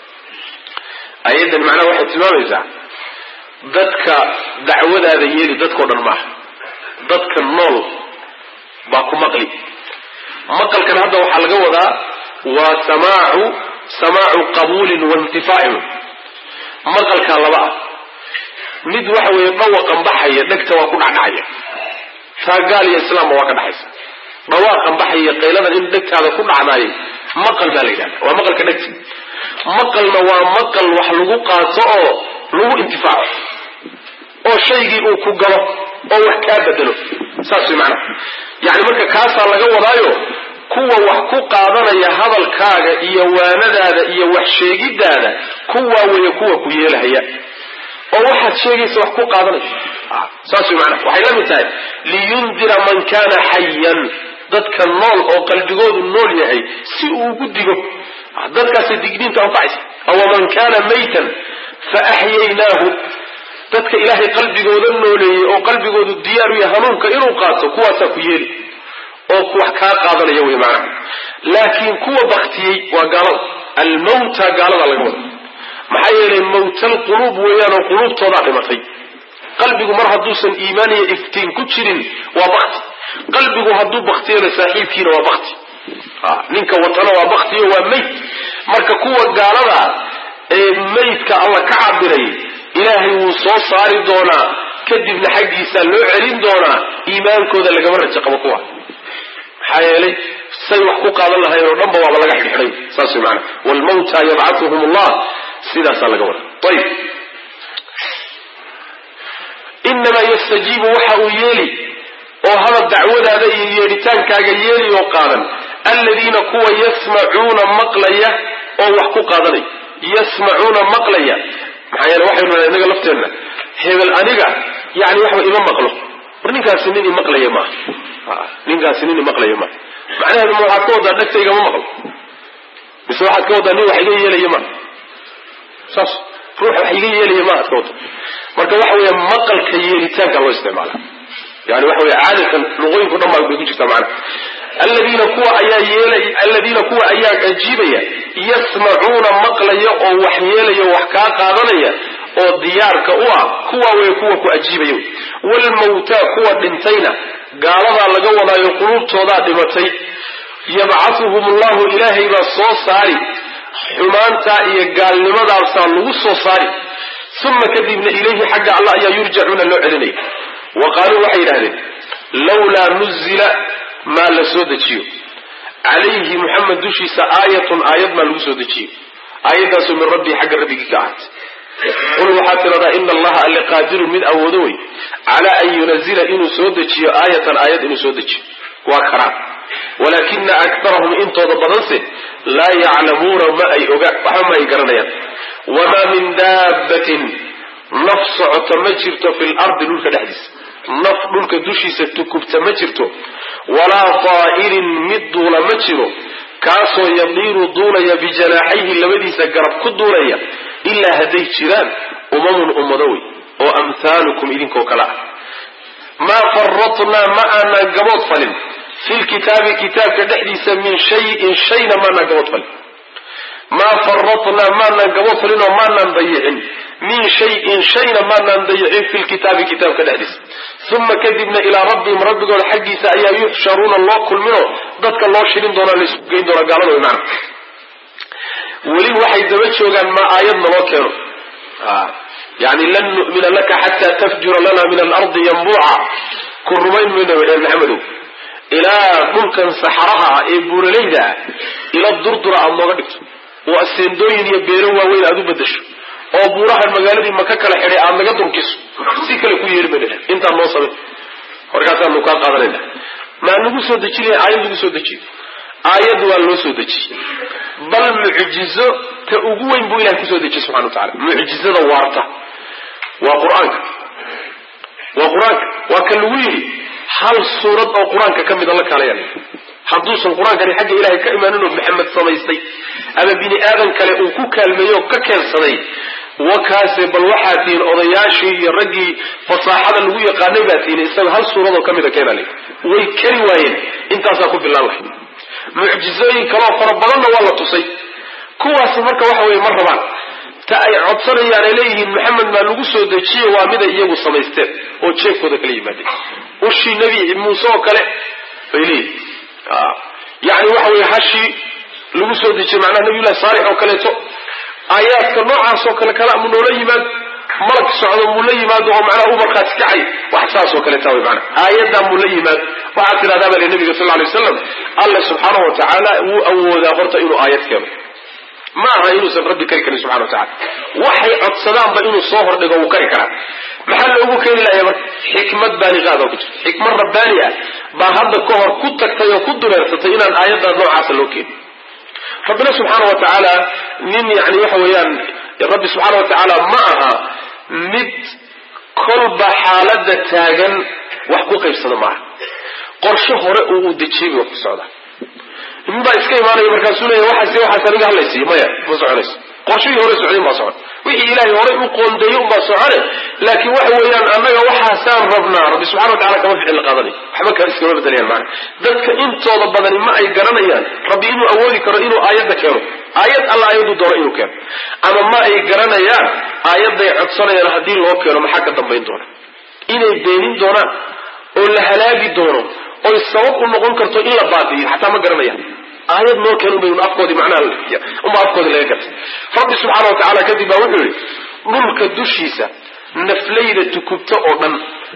ayadan macnaha waxay tilmaamaysaa dadka dacwadaada yeeli dadkao dhan maaha dadka nool baa ku maqli maqalkan hadda waxaa laga wadaa waa samaacu samaacu qabuulin waintifaacin maqalkaa laba ah mid waxa weeye dhawaqan baxaya dhegta waa ku dhacdhacaya taa gaal iyo islaamba waa ka dhaxaysa dhawaaqan baxaya qayladan in dhegtaada ku dhacdaayay maqal baa la yidhahda waa maqalka dhegta maqalna waa maqal wax lagu qaato oo lagu intifaaco oo shaygii uu ku galo oo wax kaa bedelo saas way macnaha yani marka kaasaa laga wadaayo kuwa wax ku qaadanaya hadalkaaga iyo waanadaada iyo wax sheegidaada kuwaa weeye kuwa ku yeelahaya oo waxaad sheegaysa wax ku qaadanaya saas way macnaha waxay la mid tahay liyundira man kana xayan dadka nool oo qalbigoodu nool yahay si uu ugu digo dadkaasay digniinta anfacaysa aw man kana maytan fa axyaynaahu dadka ilaahay qalbigooda nooleeyey oo qalbigoodu diyaar u yahay hanuunka inuu qaato kuwaasaa ku yeeli oo wax kaa qaadanaya wey macnaha laakiin kuwa baktiyey waa gaalada almawta gaalada laga wada maxaa yeelay mawtal quluub weeyaan oo quluubtoodaa dhimatay qalbigu mar hadduusan iimaan iyo iftiin ku jirin waa bakti qalbigu hadduu baktiyona saaxiibkiina waa bakti ninka watana waa baktiyo waa mayd marka kuwa gaalada ee maydka alla ka cabiray ilaahay wuu soo saari doonaa kadibna xaggiisa loo celin doonaa iimaankooda lagama rajo qabo kuwa maxaa yeelay say wax ku qaadan lahayn oo dhanba waaba laga xidhxidhay saas way macana wlmawta yabcahuhum allah sidaasaa laga wada ayib inamaa yastajiibu waxa uu yeeli oo hadal dacwadaada iyo yeedhitaankaaga yeeli oo qaadan aladiina kuwa yasmacuuna maqlaya oo wax ku qaadanaya yasmacuuna maqlaya maxaa yeele waxaynu nahay inaga lafteenna hebel aniga yani waxba ima maqlo ninkaasi nin maqlaya ma ninkaasi nin maqlaya ma macnaheedu ma waxa ka wada dhagtayga ma maqlo mise waxa ka wada nin wax iga yeelaya ma saas ruux wax iga yeelaya ma ka wada marka waxa weeye maqalka yeelitaanka loo isticmaala yani waxa weeye caadatan luqooyinku dhammaan bay ku jirtaa macna alladina kuwa ayaa yeelay alladina kuwa ayaa ajibaya yasma'una maqlaya oo wax yeelaya wax ka qaadanaya oo diyaarka u ah kuwa way kuwa ku ajiibaya wal mawta kuwa dhintayna gaalada laga wadaayo qulubtooda dhimatay yab'athuhum Allahu ilaahi ba soo saari xumaanta iyo gaalnimadaas lagu soo saari thumma kadibna ilayhi xagga Allah ayaa yurja'una loo celinay waqalu waxay yiraahdeen lawla nuzila ma la soo dajiyo alayhi muhammad dushiisa aayatun aayad ma lagu soo dajiyo aayadaas min rabbi xagga rabbigi ka ahayd qul waxaa tirada in allaha alla qaadirun mid awoodo wey cala an yunazila inuu soo dejiyo aayatan aayad inuu soo dejiyo waa karaa walakina aktarahum intooda badanse laa yaclamuuna ma ay oga waxba ma ay garanayaan wamaa min daabatin naf socota ma jirto fi lardi dhulka dhexdiisa naf dhulka dushiisa tukubta ma jirto walaa taa'irin mid duula ma jiro kaasoo yadiiru duulaya bijanaaxayhi labadiisa garab ku duulaya ilaa hadday jiraan umamun ummado wey oo amhaalukum idinkoo kale ah maa faratnaa ma aanaan gabood falin fi lkitaabi kitaabka dhexdiisa min shayin shayna maanaan gabood falin maa faratnaa maanaan gabood falin oo maanaan dayicin min shayin shayna maanaan dayicin fi lkitaabi kitaabka dhexdiisa uma kadibna ilaa rabbihim rabbigooda xaggiisa ayaa yuxsharuuna loo kulminoo dadka loo shilin doonaa laisku geyn doonaa gaalada way macna weli waxay daba joogaan ma aayad naloo keeno yani lan nu'mina laka xataa tafjura lana min alardi yanbuuca ku rumayn mayno wadheen maxamedow ilaa dhulkan saxaraha ah ee buuralayda ah ila durdura aada nooga dhigto oo aseendooyin iyo beero waaweyn aada u bedasho oo buurahan magaaladii maka kala xidhay aada naga durkiso si kale ku yeeri mayno intaan noo samay markaasaanu kaa qaadanayna maa nagu soo dejinaya aayad lagu soo dejiyo aayad waa loo soo dejiyey bal mucjizo ta ugu weyn buu ilahay kusoo dejiyey subxana wa tacala mucjizada waarta waa qur-aanka waa qur-aanka waa kan lagu yidhi hal suurad oo qur-aanka ka mida la kaalayaan hadduusan qur-aankani xagga ilahay ka imaanin oo maxamed samaystay ama bini aadan kale uu ku kaalmeeyo ka keensaday wakaase bal waxaa tihiin odayaashii iyo raggii fasaaxada lagu yaqaanay baa tihiin isaga hal suuradoo ka mida keenale way kari waayeen intaasaa ku bilaan lahay mucjizooyin kaloo fara badanna waa la tusay kuwaasi marka waxa weye ma rabaan ta ay codsanayaan ay leeyihiin maxamed maa lagu soo dejiye waa mida iyagu samaysteen oo jeefkooda kala yimaadeen ushii nebi muuse oo kale bay leeyihin yani waxa weye hashii lagu soo dejiyey macnaha nabiyullahi saalix oo kaleeto aayaadka noocaas oo kale kala mu noola yimaad malag socdo muu la yimaado oo macnaha u markhaati kacay wax saas oo kaleeta way macnaha aayaddaa muu la yimaado waxaad tidhahdaa baa li nabiga sal lla lay wasalam alla subxaanahu wa tacaala wuu awoodaa horta inuu aayad keeno ma aha inuusan rabbi kari karin subxana wa tacala waxay codsadaanba inuu soo hordhigo wuu kari karaa maxaa loogu keeni lahaya marka xikmad baaliqaada ku jirta xikmad rabbaani ah baa hadda ka hor ku tagtay oo ku dureersatay inaan aayaddaa noocaasa loo keeni rabbina subxaana wa tacaala nin yani waxa weeyaan rabbi subxaana wa tacaala ma aha mid kolba xaalada taagan wax ku qaybsada maaha qorshe hore uu u dejiyey wax ku socda nin baa iska imaanaya markaasuu leeya waxaas waxaas aniga hadlaysiiy maya ma soconayso qorshihii hore socday baa socon wixii ilaahay horay u qoondeeyey unbaa socone laakiin waxa weeyaan annaga waxaasaan rabnaa rabbi subxana wa tacala kama ficil la qaadanayo waxba ka iskama bedelayaan maana dadka intooda badani ma ay garanayaan rabbi inuu awoodi karo inuu aayadda keeno aayad alla aayaddu doono inuu keeno ama ma ay garanayaan aayadday codsanayaan haddii loo keeno maxaa ka dambayn doona inay beenin doonaan oo la halaagi doono oy sabab u noqon karto in la baabi'iyo xataa ma garanayaan aayad noo keen uba afkoodii macnaha uma afkoodii laga gartay rabbi subxaana wa tacaala kadib baa wuxuu yihi dhulka dushiisa naflayda tukubta oo dhan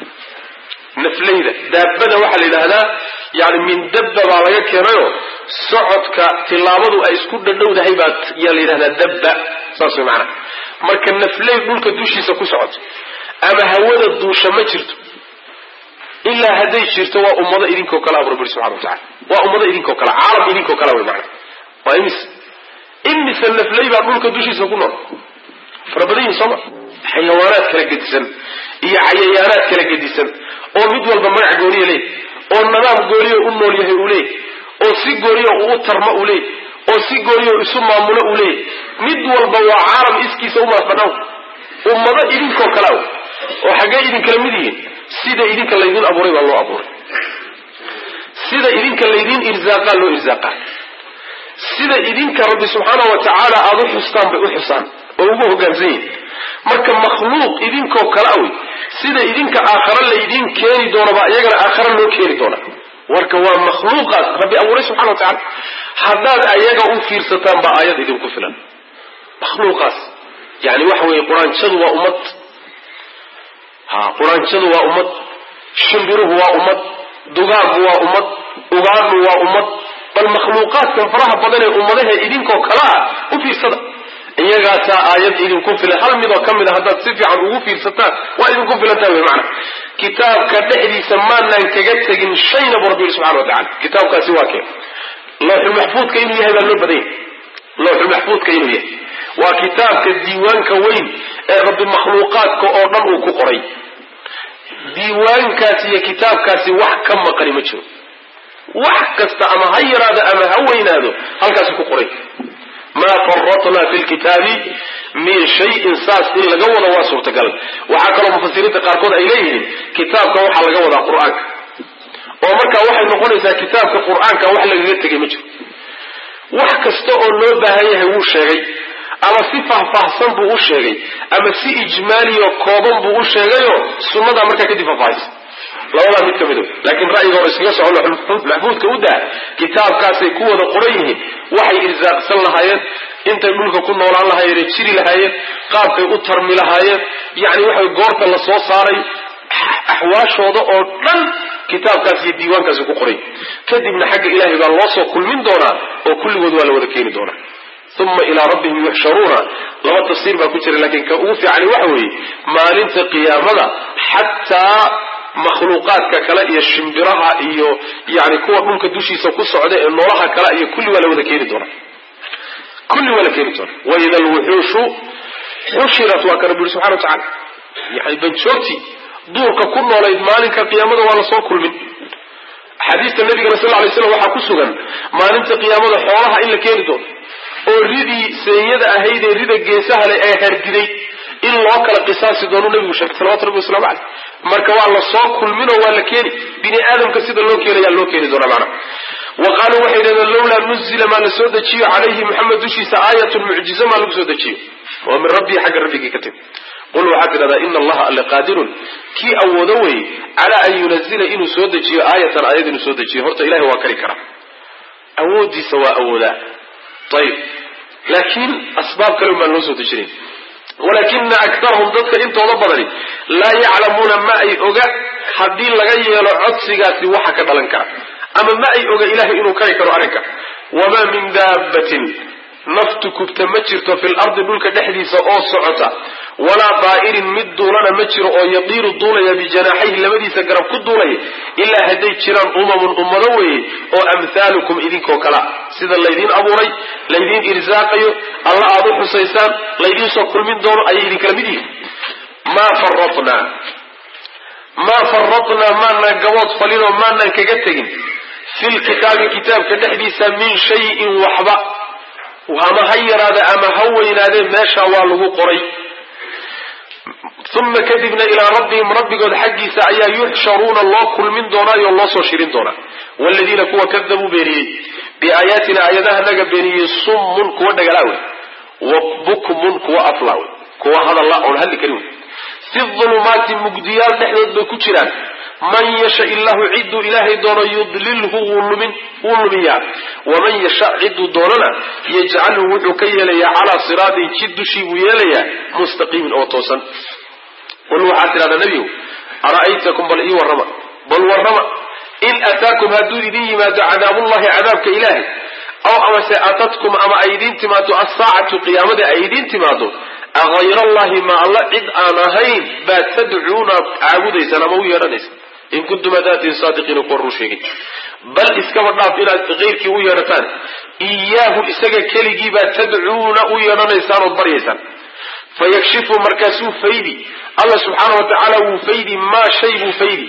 naflayda daabada waxaa la yidhaahdaa yani min dabba baa laga keenayo socodka tilaabadu ay isku dhadhowdahay baa yaa la yidhahdaa dabba saas way macnaha marka naflay dhulka dushiisa ku socoto ama hawada duusha ma jirto ilaa hadday jirto waa ummado idinkoo kale abu rabbi subxana wa tacala waa ummado idinkoo kale caalam idinkoo kale way macna waa imis imise naflay baa dhulka dushiisa ku nool fara badan yihin sooma xayawaanaad kala gedisan iyo cayayaanaad kala gedisan oo mid walba magac gooniye leh oo nidaam gooniye u nool yahay u leh oo si gooniye u tarma u leh oo si gooniye isu maamulo u leh mid walba waa caalam iskiisa u madaxbanaan ummada idinkoo kala oo xagee idin kala mid yihiin sida idinka laydin abuuray baa loo abuuray sida idinka laydin irsaaqa loo irsaaqa sida idinka rabbi subxaanahu wa tacaala aad u xustaan bay u xusaan oo ugu hoggaansan yihiin marka makhluuq idinkoo kala awi sida idinka aakhara laydin keeni doonaba iyagana aakhara loo keeni doona warka waa makhluuqaas rabbi abuuray subxana wa tacaala haddaad ayaga u fiirsataan baa aayad idinku filan makhluuqaas yani waxa weeye quraanjadu waa ummad ha quraanjadu waa ummad shimbiruhu waa ummad dugaagu waa ummad ugaadhu waa ummad bal makhluuqaadkan faraha badan ee ummadaha idinkoo kala ah u fiirsada iyagaasaa aayad idinku filan hal midoo ka mid a haddaad si fiican ugu fiirsataan waa idinku filantaha wey macana kitaabka dhexdiisa maanaan kaga tegin shayna bu rabbi yihi subxana wa tacala kitaabkaasi waa kee lawxulmaxfuudka inuu yahay baa loo badanya lawxulmaxfuudka inuu yahay waa kitaabka diiwaanka weyn ee rabbi makhluuqaadka oo dhan uu ku qoray diiwaankaasi iyo kitaabkaasi wax ka maqani ma jiro wax kasta ama ha yaraado ama ha weynaado halkaasi ku qoray maa faratnaa fi lkitaabi min shayin saas in laga wado waa suurtagal waxaa kaloo mufasiriinta qaarkood ay leeyihiin kitaabka waxaa laga wadaa qur-aanka oo markaa waxay noqonaysaa kitaabka qur-aanka wax lagaga tegay ma jiro wax kasta oo loo baahan yahay wuu sheegay ama si faahfaahsan buu u sheegay ama si ijmaaliyo kooban buu u sheegayo sunnadaa markaa kadib faahfaahaysa labadaa mid ka mido laakiin ra'yiga hore iskaga soco maxfuudka u daa kitaabkaasay ku wada qoran yihiin waxay irsaaqsan lahaayeen intay dhulka ku noolaan lahaayeen jiri lahaayeen qaabkay u tarmi lahaayeen yani waxay goorta la soo saaray axwaashooda oo dhan kitaabkaas iyo diiwaankaasi ku qoray kadibna xagga ilaahay baa loo soo kulmin doonaa oo kulligood waa la wada keeni doonaa uma ilaa rabbihim yuxsharuuna laba tafsiir baa ku jira laakiin ka ugu fiicani waxa weeye maalinta qiyaamada xataa makhluuqaadka kale iyo shimbiraha iyo yani kuwa dhulka dushiisa ku socda ee noolaha kale iyo kulli waa la wada keeni doona kulli waa la keeni doona waida alwuxuushu xushirat waa ka rabbi yuri subxana wa tacala yani banjoogtii duurka ku noolayd maalinka qiyaamada waa lasoo kulmin axaadiista nabigana sal lay slam waxaa ku sugan maalinta qiyaamada xoolaha in la keeni doono oo ridii seeyada ahayd ee rida geesaha leh ee hardiday in loo kala qisaasi doono nabigu sheegay salawatu rabbi waslamu caleyh marka waa la soo kulminoo waa la keeni bini aadamka sida loo keenayaa loo keeni doonaa macnaha wa qaaluu waxay yidhahdeen lawlaa nuzila maa la soo dejiyo calayhi maxamed dushiisa aayatun mucjiza maa lagu soo dejiyo oo min rabbii xagga rabbigii ka timi qul waxaad tidhahdaa ina allaha alle qaadirun kii awoodo weye calaa an yunazila inuu soo dejiyo aayatan aayad inuu soo dejiyo horta ilahay waa kari karaa awoodiisa waa awoodaa ayib laakiin asbaab kale baan loo soo dejinayn walakina akarahum dadka intooda badani laa yaclamuuna ma ay oga haddii laga yeelo codsigaasi waxa ka dhalan kara ama ma ay oga ilahay inuu kari karo arrinka wamaa min daabbatin naftu kubta ma jirto fi lardi dhulka dhexdiisa oo socota walaa daa'irin mid duulana ma jiro oo yadiiru duulaya bijanaaxayhi labadiisa garab ku duulaya ilaa hadday jiraan umamun ummado weeye oo amhaalukum idinkoo kala sida laydiin abuuray laydiin irsaaqayo alla aad u xusaysaan laydiin soo kulmin doono ayay idinkala mid yihiin maa faratnaa maa faratnaa maanaan gabood falinoo maanaan kaga tegin fi lkitaabi kitaabka dhexdiisa min shayin waxba ama ha yaraada ama ha weynaadee meeshaa waa lagu qoray uma kadibna ilaa rabbihim rabbigood xaggiisa ayaa yuxsharuuna loo kulmin doonaayo loo soo shirin doonaa waaladiina kuwa kadabuu beeniyey biaayaatina aayadaha naga beeniyey summun kuwa dhagalaawe wa bukmun kuwa aflaawe kuwa hadalla oon hadli karin wey fi ulumaati mugdiyaal dhexdood bay ku jiraan man yasha illahu ciduu ilaahay doono yudlilhu wuu lumin wuu lumiyaa waman yasha ciduu doonana yajcalhu wuxuu ka yeelayaa calaa siraatin jid dushii buu yeelayaa mustaqiimin oo toosan qul waxaad tidhahdaa nebiyow ara'aytakum bal ii warrama bal warrama in ataakum hadduu idin yimaado cadaabullahi cadaabka ilaahay aw amase atatkum ama ay idiin timaado assaacatu qiyaamada ay idiin timaado agayra allahi ma alla cid aan ahayn baad tadcuuna caabudaysaan ama u yeedhanaysaan in kuntum adaatin saadiqiina kuwa ruu sheegay bal iskaba dhaaf inaad keyrkii u yeedhataan iyaahu isaga keligii baad tadcuuna u yeedhanaysaan ood baryaysaan fayakshifu markaasuu faydi alla subxaana wa tacaala wuu faydi maa shay buu faydi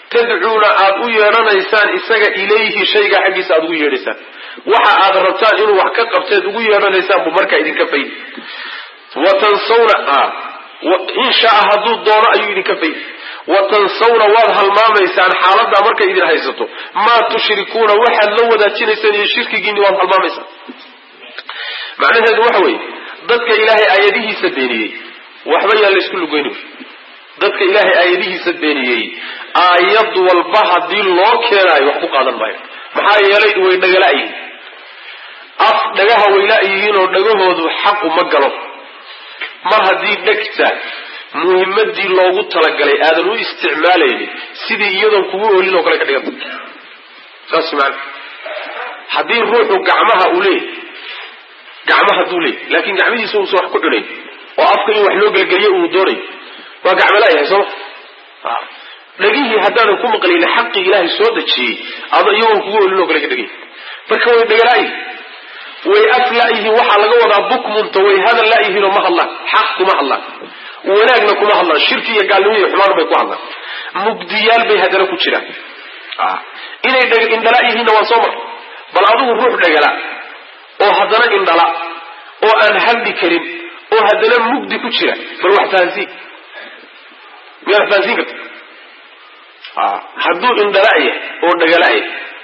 tadcuuna aad u yeedhanaysaan isaga ilayhi shayga xaggiisa aad ugu yeedhaysaan waxa aad rabtaan inuu wax ka qabteed ugu yeedhanaysaan buu markaa idinka faydi watansawna in shaa hadduu doono ayuu idinka faydi watansawna waad halmaamaysaan xaaladdaa markay idin haysato maa tushrikuuna waxaad la wadaajinaysaan iyo shirkigiinni waad halmaamaysaan macnaheedu waxa weeye dadka ilaahay aayadihiisa beeniyey waxba yaan la isku lugoyni dadka ilaahay aayadihiisa beeniyey aayad walba haddii loo keenaayo wax ku qaadan maayo maxaa yeelay way dhagala'yihiin af dhagaha wayla'yihiin oo dhagahoodu xaqu ma galo mar haddii dhegta muhimadii loogu talagalay aadan u isticmaalaynin sidii iyadoon kugu oolin oo kale ka dhiganta saas maana haddii ruuxu gacmaha uu leeyahy gacmaha hadduu leeyahy laakiin gacmihiisa uusan wax ku cunayn oo afka in wax loo gelgeliyo uu doonayo waa gacmala'yahay sooma dhagihii haddaanan ku maqlayni xaqii ilaahay soo dejiyey ada iyagoon kugu oolin oo kale ka dhigay marka way dhagala'yihin way af la'yihiin waxaa laga wadaa bukmunta way hadal la'yihiinoo ma hadlaan xaq kuma hadlaan wanaagna kuma hadlaan shirki iyo gaalnimo iyo xumaan bay ku hadlaan mugdiyaal bay haddana ku jiraan inay indhala yihiinna waa soo mar bal adigu ruux dhagala oo haddana indhala oo aan hadli karin oo haddana mugdi ku jira bal wax fahansiin miyaad fahansiin karta hadduu indhala yahay oo dhagala yahay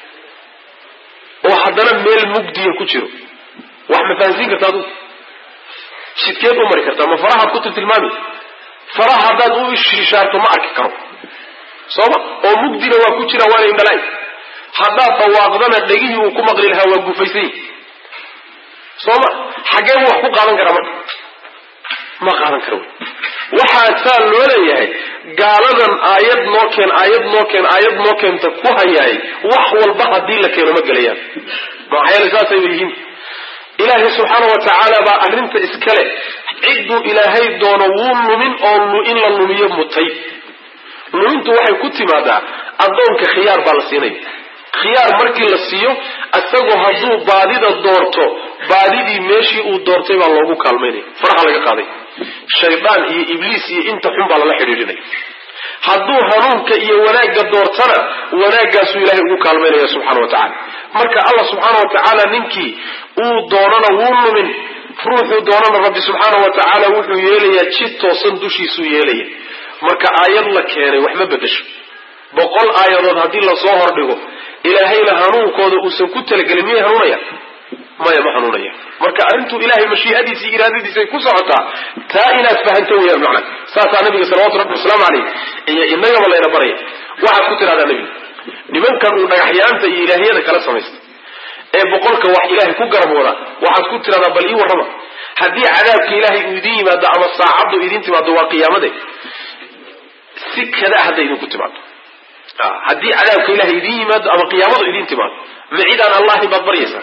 oo haddana meel mugdiya ku jiro wax ma fahansiin karta adigu jidkeed u mari kartaa ma farahaad ku tiltilmaami faraha haddaad u ishishaarto ma arki karo sooma oo mugdina waa ku jira waana indhalay haddaad dhawaaqdana dhegihii uu ku maqli lahaa waa gufaysay sooma xaggee buu wax ku qaadan karaa marka ma qaadan karo waxaa saa loo leeyahay gaaladan aayad noo keen aayad noo keen aayad noo keenta ku hayaay wax walba haddii la keeno ma gelayaan maxaa yeele saasay yihiin ilaahay subxaana wa tacaala baa arrinta iskale cidduu ilaahay doono wuu lumin oo in la lumiyo mutay lumintu waxay ku timaadaa addoonka khiyaar baa la siinaya khiyaar markii la siiyo isagoo hadduu baadida doorto baadidii meeshii uu doortay baa loogu kaalmaynaya faraha laga qaaday shaydaan iyo ibliis iyo inta xun baa lala xidhiidhinaya hadduu hanuunka iyo wanaagga doortana wanaaggaasuu ilaahay ugu kaalmaynaya subxana wa tacala marka allah subxaana wa tacaala ninkii uu doonana wuu lumin ruuxuu doonana rabbi subxaana wa tacaala wuxuu yeelayaa jid toosan dushiisuu yeelaya marka aayad la keenay wax ma bedesho boqol aayadood haddii lasoo hordhigo ilaahayna hanuunkooda uusan ku talagelin miyay hanuunaya maya ma hanuunaya marka arrintuu ilaahay mashii'adiisa iyo iraadadiisay ku socotaa taa inaad fahanto weyaan macna saasaa nabiga salawatu rabbi wasalaamu caleyh iyo inagaba layna baraya waxaad ku tidhahdaa nebiga nimankan uu dhagaxyaanta iyo ilaahyada kala samaysta ee boqolka wax ilaahay ku garab wada waxaad ku tidhahdaa bal ii warrama haddii cadaabka ilaahay uu idin yimaado ama saacaddu idin timaado waa qiyaamade si kada hadday idinku timaado haddii cadaabka ilaahay idin yimaado ama qiyaamadu idin timaado ma cidaan allahi baad baryaysaa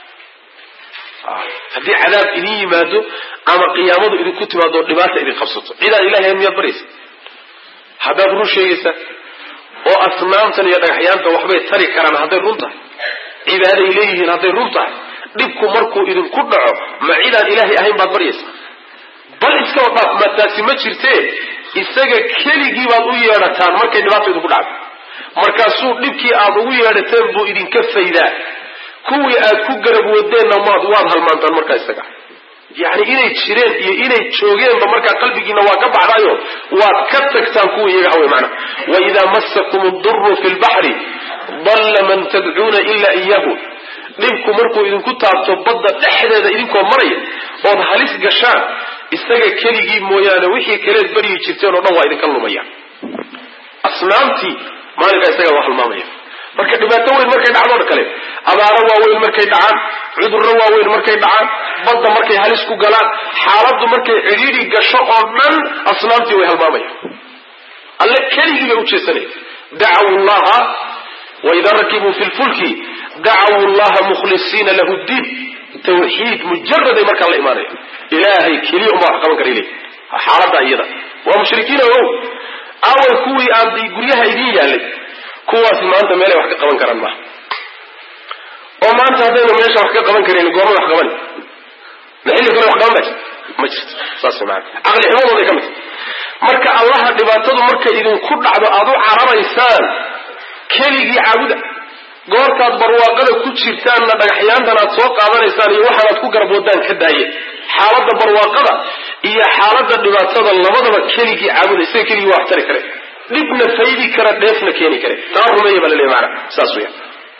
haddii cadaab idin yimaado ama qiyaamadu idinku timaado dhibaata idin qabsato cidaan ilahay miyaad baryaysa haddaad run sheegaysa oo asnaamtan iyo dhagaxyaanta waxbay tari karaan hadday run tahay cibaaday leeyihiin hadday run tahay dhibku markuu idinku dhaco ma cidaan ilaahay ahayn baad baryaysa bal iskaba dhaaf ma taasi ma jirtee isaga keligii baad u yeedhataan markay dhibaata idinku dhacdo markaasuu dhibkii aad ugu yeedhateen buu idinka faydaa kuwii aad ku garab wadeenna maad waad halmaantaan markaa isaga yani inay jireen iyo inay joogeenba markaa qalbigiina waa ka baxdayo waad ka tagtaan kuwii iyaga hawe macna waidaa massakum ad-durru fi lbaxri dalla man tadcuuna ila iyahu dhibku markuu idinku taabto badda dhexdeeda idinkoo maraya ood halis gashaan isaga keligii mooyaane wixii kaleed baryi jirteen oo dhan waa idinka lumaya asnaamtii maalinkaa isaga waa halmaamaya marka dhibaato weyn markay dhacdo kale abaaro waaweyn markay dhacaan cudurro waaweyn markay dhacaan badda markay halis ku galaan xaaladdu markay cidhiidhi gasho oo dhan asnaamtii way halmaamaya alle keligii bay u jeesanaya dacawu llaha waidaa rakibuu fi lfulki dacawu llaha mukhlisiina lahu ddiin tawxiid mujaraday markaa la imaanaya ilaahay keliya uma wax qaban kara ilay xaaladda iyada waa mushrikiin o awal kuwii aad guryaha idiin yaalay kuwaasi maanta meelay wax ka qaban karaan maaha oo maanta haddaynu meesha wax ka qaban karayn goorma wax qabani ma xilli kale wax qaban mayso ma jirto saas maana caqli xumadooday ka mid marka allaha dhibaatadu marka idinku dhacdo aad u cararaysaan keligii caabuda goortaad barwaaqada ku jirtaanna dhagaxyaantan aad soo qaadanaysaan iyo waxaanaad ku garboodaan ka daaye xaaladda barwaaqada iyo xaaladda dhibaatada labadaba keligii caabuda isaga keligii waa waxtari kare dhibna faydi kara dheefna keeni kare taa rumeeya baa laleeyahy macana saas weya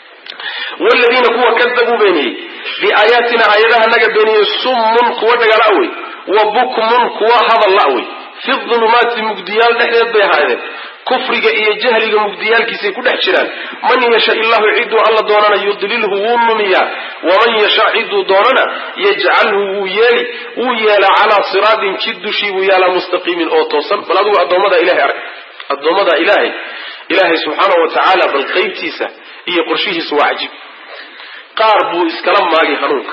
waladiina kuwa kadabuu beeniyey biaayaatina aayadaha naga beeniyey summun kuwa dhagaal awey wa bukmun kuwa hadal la-wey fi dulumaati mugdiyaal dhexdeed bay ahaadeen kufriga iyo jahliga mugdiyaalkiisay ku dhex jiraan man yasha illahu ciduu alla doonana yudlilhu wuu numiyaa waman yasha ciduu doonana yajcalhu wuu yeeli wuu yeelaa calaa siraatin jid dushii buu yeelaa mustaqiimin oo toosan bal adigu addoommada ilahay arag addoommada ilaahay ilaahay subxaanahu watacaala bal qaybtiisa iyo qorshihiisa waa cajiib qaar buu iskala maagay hanuunka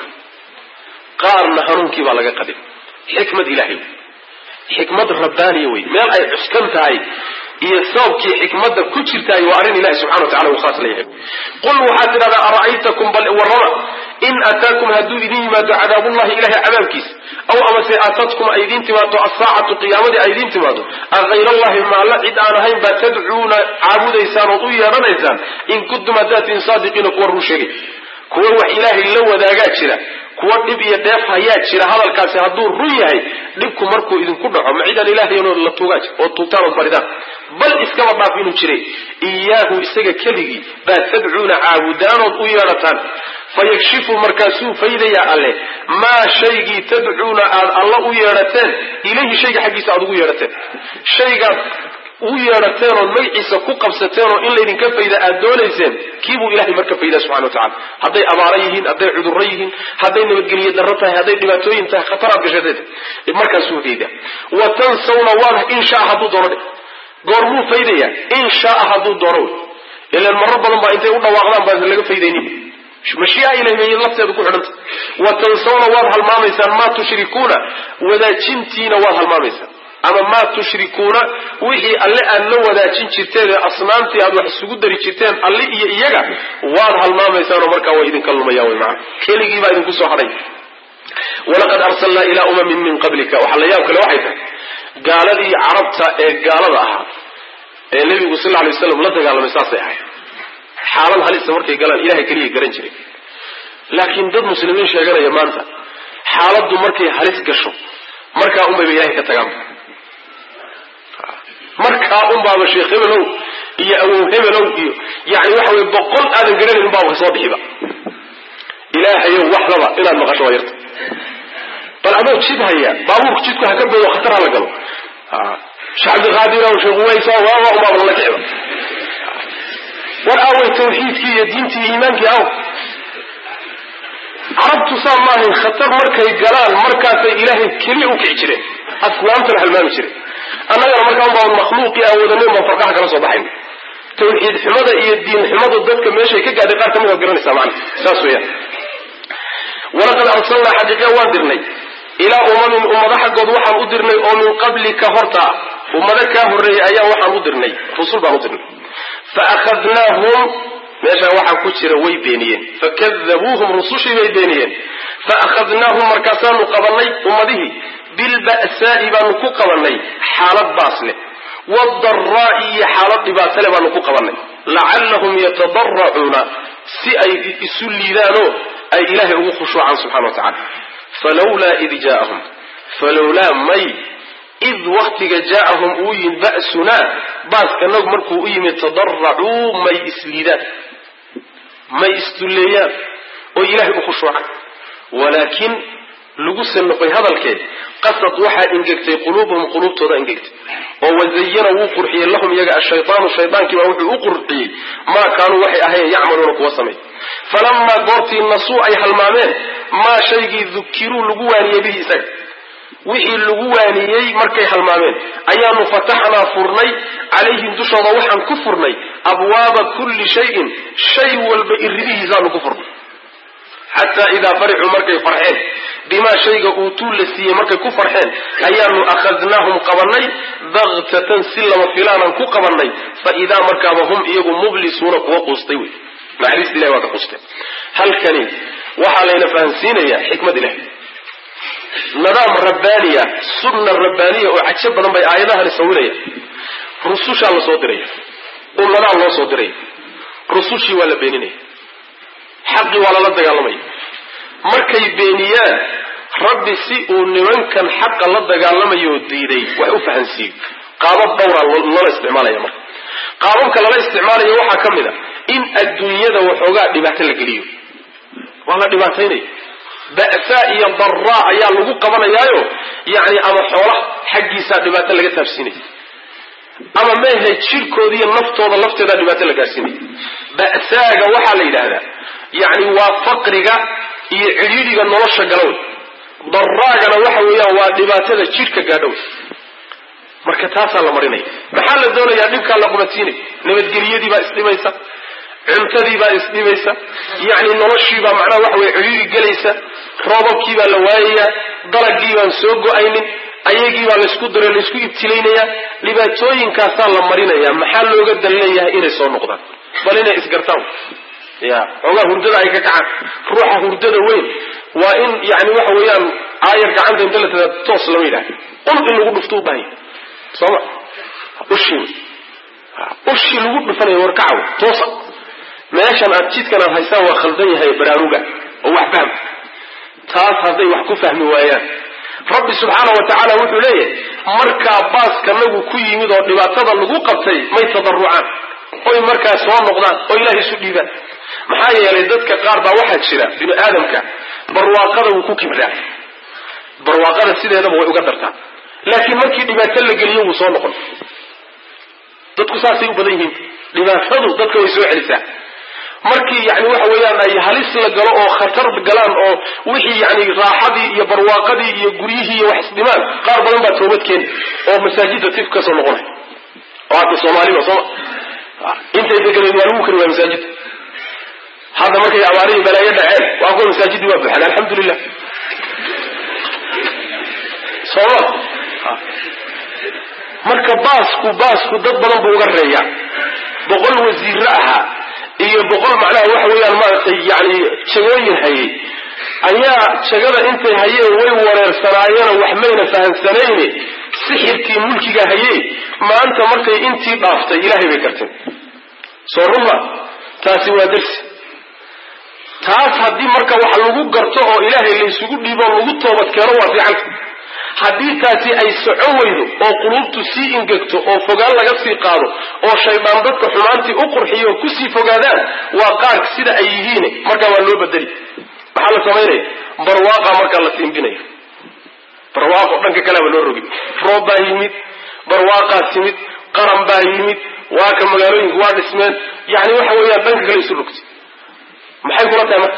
qaarna hanuunkii baa laga qadin xikmad ilaahay xikmad rabbaaniya wey meel ay cuskan tahay iyo sababkii xikmadda ku jirtaay waa arrin ilahi subxana wa tacala uu khaas leeyahay qul waxaad tidhahdaa ara'aytakum bal warrama in ataakum hadduu idin yimaado cadaabullahi ilahay cadaabkiisa aw amase aatadkum ay idiin timaado assaacatu qiyaamadii ay idiin timaado agayr allahi maalla cid aan ahayn baa tadcuuna caabudaysaan ood u yeedhanaysaan in kuntum hadaatiin saadiqiina kuwa run sheegay kuwa wax ilaahay la wadaagaa jira kuwa dhib iyo dheef hayaa jira hadalkaasi hadduu run yahay dhibku markuu idinku dhaco ma cidaan ilaahayno la tuugaa jir oo tuugtaan ood baridaan bal iskaba dhaaf inuu jiray iyaahu isaga keligii baa tadcuuna caabudaanood u yeedhataan fayakshifu markaasuu faydayaa alle maa shaygii tadcuuna aad alla u yeedhateen ilayhi shayga xaggiisa aad ugu yeedhateen shaygaad u yeedhateen ood magaciisa ku qabsateen oo in laydinka fayda aad doonayseen kiibuu ilahay marka faydaa subxana wa tacala hadday abaaro yihiin hadday cudurro yihiin hadday nabadgelye darro tahay hadday dhibaatooyin tahay khataraad gashateed markaasuu faydaa wa tansawna waana in shaa hadduu doono dhe goormuu faydayaa in shaa hadduu doono wey ilaan marro badan baa intay u dhawaaqdaan baan laga faydaynin mashii'a ilahay may lafteedu ku xidhanta wa tansawna waad halmaamaysaan maa tushrikuuna wadaajintiina waad halmaamaysaan ama maa tushrikuuna wixii alle aad la wadaajin jirteen ee asnaamtii aad wax isugu dari jirteen alle iyo iyaga waad halmaamaysaanoo markaa waa idinka lumaya wy maana keligii baa idinku soo hadhay walaqad arsalnaa ilaa umamin min qablika waxaa la yaab kale waxay tahay gaaladii carabta ee gaalada ahaa ee nebigu sal alay waslam la dagaalamay saasay ahay xaalad halisa markay galaan ilahay keliya garan jiray laakiin dad muslimiin sheeganaya maanta xaaladdu markay halis gasho markaa unbayba ilahay ka tagaanba markaa unbaaba sheekh hebelow iyo awow hebelow iyo yani waxa wey boqol aadan garanayn unbaaba kasoo bixiba ilaahayow waxdaba inaad maqasho waa yarta bal adoo jid haya baabuurka jidku ha ka beeyo khatar ha la galo shacabdiqaadira sheekh uwaysa waaba unbaaba lala kiciba war aaway tawxiidkii iyo diintii iyo iimaankii aw carabtu saa maahayn khatar markay galaan markaasay ilaahay keliya u kici jireen asnaamtana halmaami jireen annagana markaa unbaa makhluuqii awoodanayn baan farqaha kala soo baxayn tawxiid xumada iyo diin xumadu dadka meeshay ka gaadhay qaar kamid waad garanaysaa macana saas weeyaan walaqad arsalnaa xaqiiqa waan dirnay ilaa umamin ummado xaggood waxaan u dirnay oo min qablika horta ummado kaa horreeyay ayaan waxaan u dirnay rusul baan u dirnay fa akhadnaahum meeshaa waxaa ku jira way beeniyeen fakadabuuhum rusushii bay beeniyeen fa akhadnaahum markaasaanu qabanay ummadihii bilba'saa'i baanu ku qabanay xaalad baas leh waadaraa'i iyo xaalad dhibaato leh baanu ku qabanay lacallahum yatadarracuuna si ay isu liidaanoo ay ilaahay ugu khushuucaan subxana wa tacala falawlaa id jaa'ahum falawlaa may id waktiga jaa'ahum uu yimid ba'sunaa baaskanagu markuu u yimid tadaracuu may isliidaan may isdulleeyaan oo ilaahay u khushuucaan walaakin lagu sanoqay hadalkeed qasad waxaa ingegtay quluubuhum quluubtooda ingegtay oo wazayana wuu qurxiyey lahum iyaga ashaydaanu shaydaankiiba wuxuu u qurxiyey maa kaanuu waxay ahayn yacmaluuna kuwa samay falamaa goortii nasuu ay halmaameen maa shaygii dukiruu lagu waaniyey bihi isaga wixii lagu waaniyey markay halmaameen ayaanu fataxnaa furnay calayhim dushooda waxaan ku furnay abwaaba kulli shayin shay walba iridihiisaanu ku furnay xataa idaa farixuu markay farxeen bimaa shayga uutuu la siiyey markay ku farxeen ayaanu akhadnaahum qabanay baktatan si lama filaanan ku qabanay fa idaa markaaba hum iyagu mublisuuna kuwa quustay wey naxariista ilahi waa ka quusteen halkani waxaa layna fahansiinayaa xikmad ilahi nidaam rabbaaniya sunna rabbaaniya oo cajab badan bay aayadahan sawiraya rususha la soo diray ummada loo soo diray rusushii waa la beeninay xaqi waa la dagaalamay markay beeniyaan rabbi si uu nimankan xaqa la dagaalamayo diiday wax u fahansiin qaabab dhowr ah loo isticmaalaya marka qaababka la isticmaalayo waxa kamid ah in adduunyada waxoogaa dhibaato la geliyo waa la dhibaataynay ba'sa iyo darra ayaa lagu qabanayaayo yaani ama xoolaha xaqiisa dhibaato laga taabsinay ama meehe jirkoodii iyo naftooda lafteeda dhibaato la gaarsinay ba'saaga waxa la yiraahdaa yaani waa faqriga iyo ciriiriga nolosha galow darraagana waxa weeyaan waa dhibaatada jirka gaadhow marka taasa la marinay maxaa la doonayaa dhibka la qubatiinay nabadgeliyadii baa isdhimaysa cuntadii baa isdhimaysa yaani noloshii baa macnaha waxa weey ciriiri galaysa roobabkii baa la waayaya dalagii baan soo go'aynin ayagii baa la isku diray la isku ibtilaynaya dhibaatooyinkaas la marinaya maxaa looga dalleeyahay inay soo noqdaan bal inay isgartaan ya oga hurdada ay ka kacaan ruuxa hurdada weyn waa in yaani waxa weeyaan aayar gacanta inta la tada toos lama yiraahdo qul in lagu dhufto baahay soo ushi ushi lagu dhufanay warkacow toos meeshan aad jidkan aad haysaa waa khaldan yahay baraaruga oo wax faham taas haday wax ku fahmi waayaan rabbi subhanahu wa ta'ala wuxuu leeyahay marka baaska nagu ku yimid oo dhibaatada lagu qabtay may tadarrucaan oo marka soo noqdaan oo ilaahay isu dhiibaan maxaa yeelay dadka qaar baa waxa jira bini aadamka barwaaqada uu ku kibraa barwaaqada sideedaba way uga dartaa laakiin markii dhibaato la geliyo uu soo noqon dadku saasay u badan yihiin dhibaatadu dadka way soo celisaa markii yaani waxa weeyaan ay halis la galo oo khatar galaan oo wixii yaani raaxadii iyo barwaaqadii iyo guriyihii iyo wax isdhimaan qaar badan baa toobad keen oo masaajidda tif ka soo noqonay oo hadda Soomaaliya soo intay deganeen waa lagu kari waa masaajid hada markay abaarihi balaayo dhaceen waa ku masaajidii waa buuxaan alxamdulillah soo marka baasku baasku dad badan buu uga reeyaa boqol wasiir aha iyo boqol macnaha waxa weeyaan ma yaani jagooyin hayay ayaa jagada intay hayeen way wareersanaayeen wax mayna fahansanayeen sixirkii mulkiga hayay maanta markay intii dhaaftay ilaahay bay kartay soo ruma taasi waa darsi taas haddii marka wax lagu garto oo ilaahay la isugu dhiibo lagu toobad keeno waa fiican haddii taasi ay socon weydo oo qulubtu sii ingegto oo fogaan laga sii qaado oo shaydaan dadka xumaantii u qurxiyo ku sii fogaadaan waa qaar sida ay yihiin marka waa loo bedeli waxa la sameeyay barwaaqa marka la tiimbinayo barwaaqo dhanka kale waa loo rogi roob baa yimid barwaaqa timid qaran baa yimid waa ka magaalooyinku waa dhismeen yaani waxa weeyaan dhanka kale isu rogtay maxay kula tahay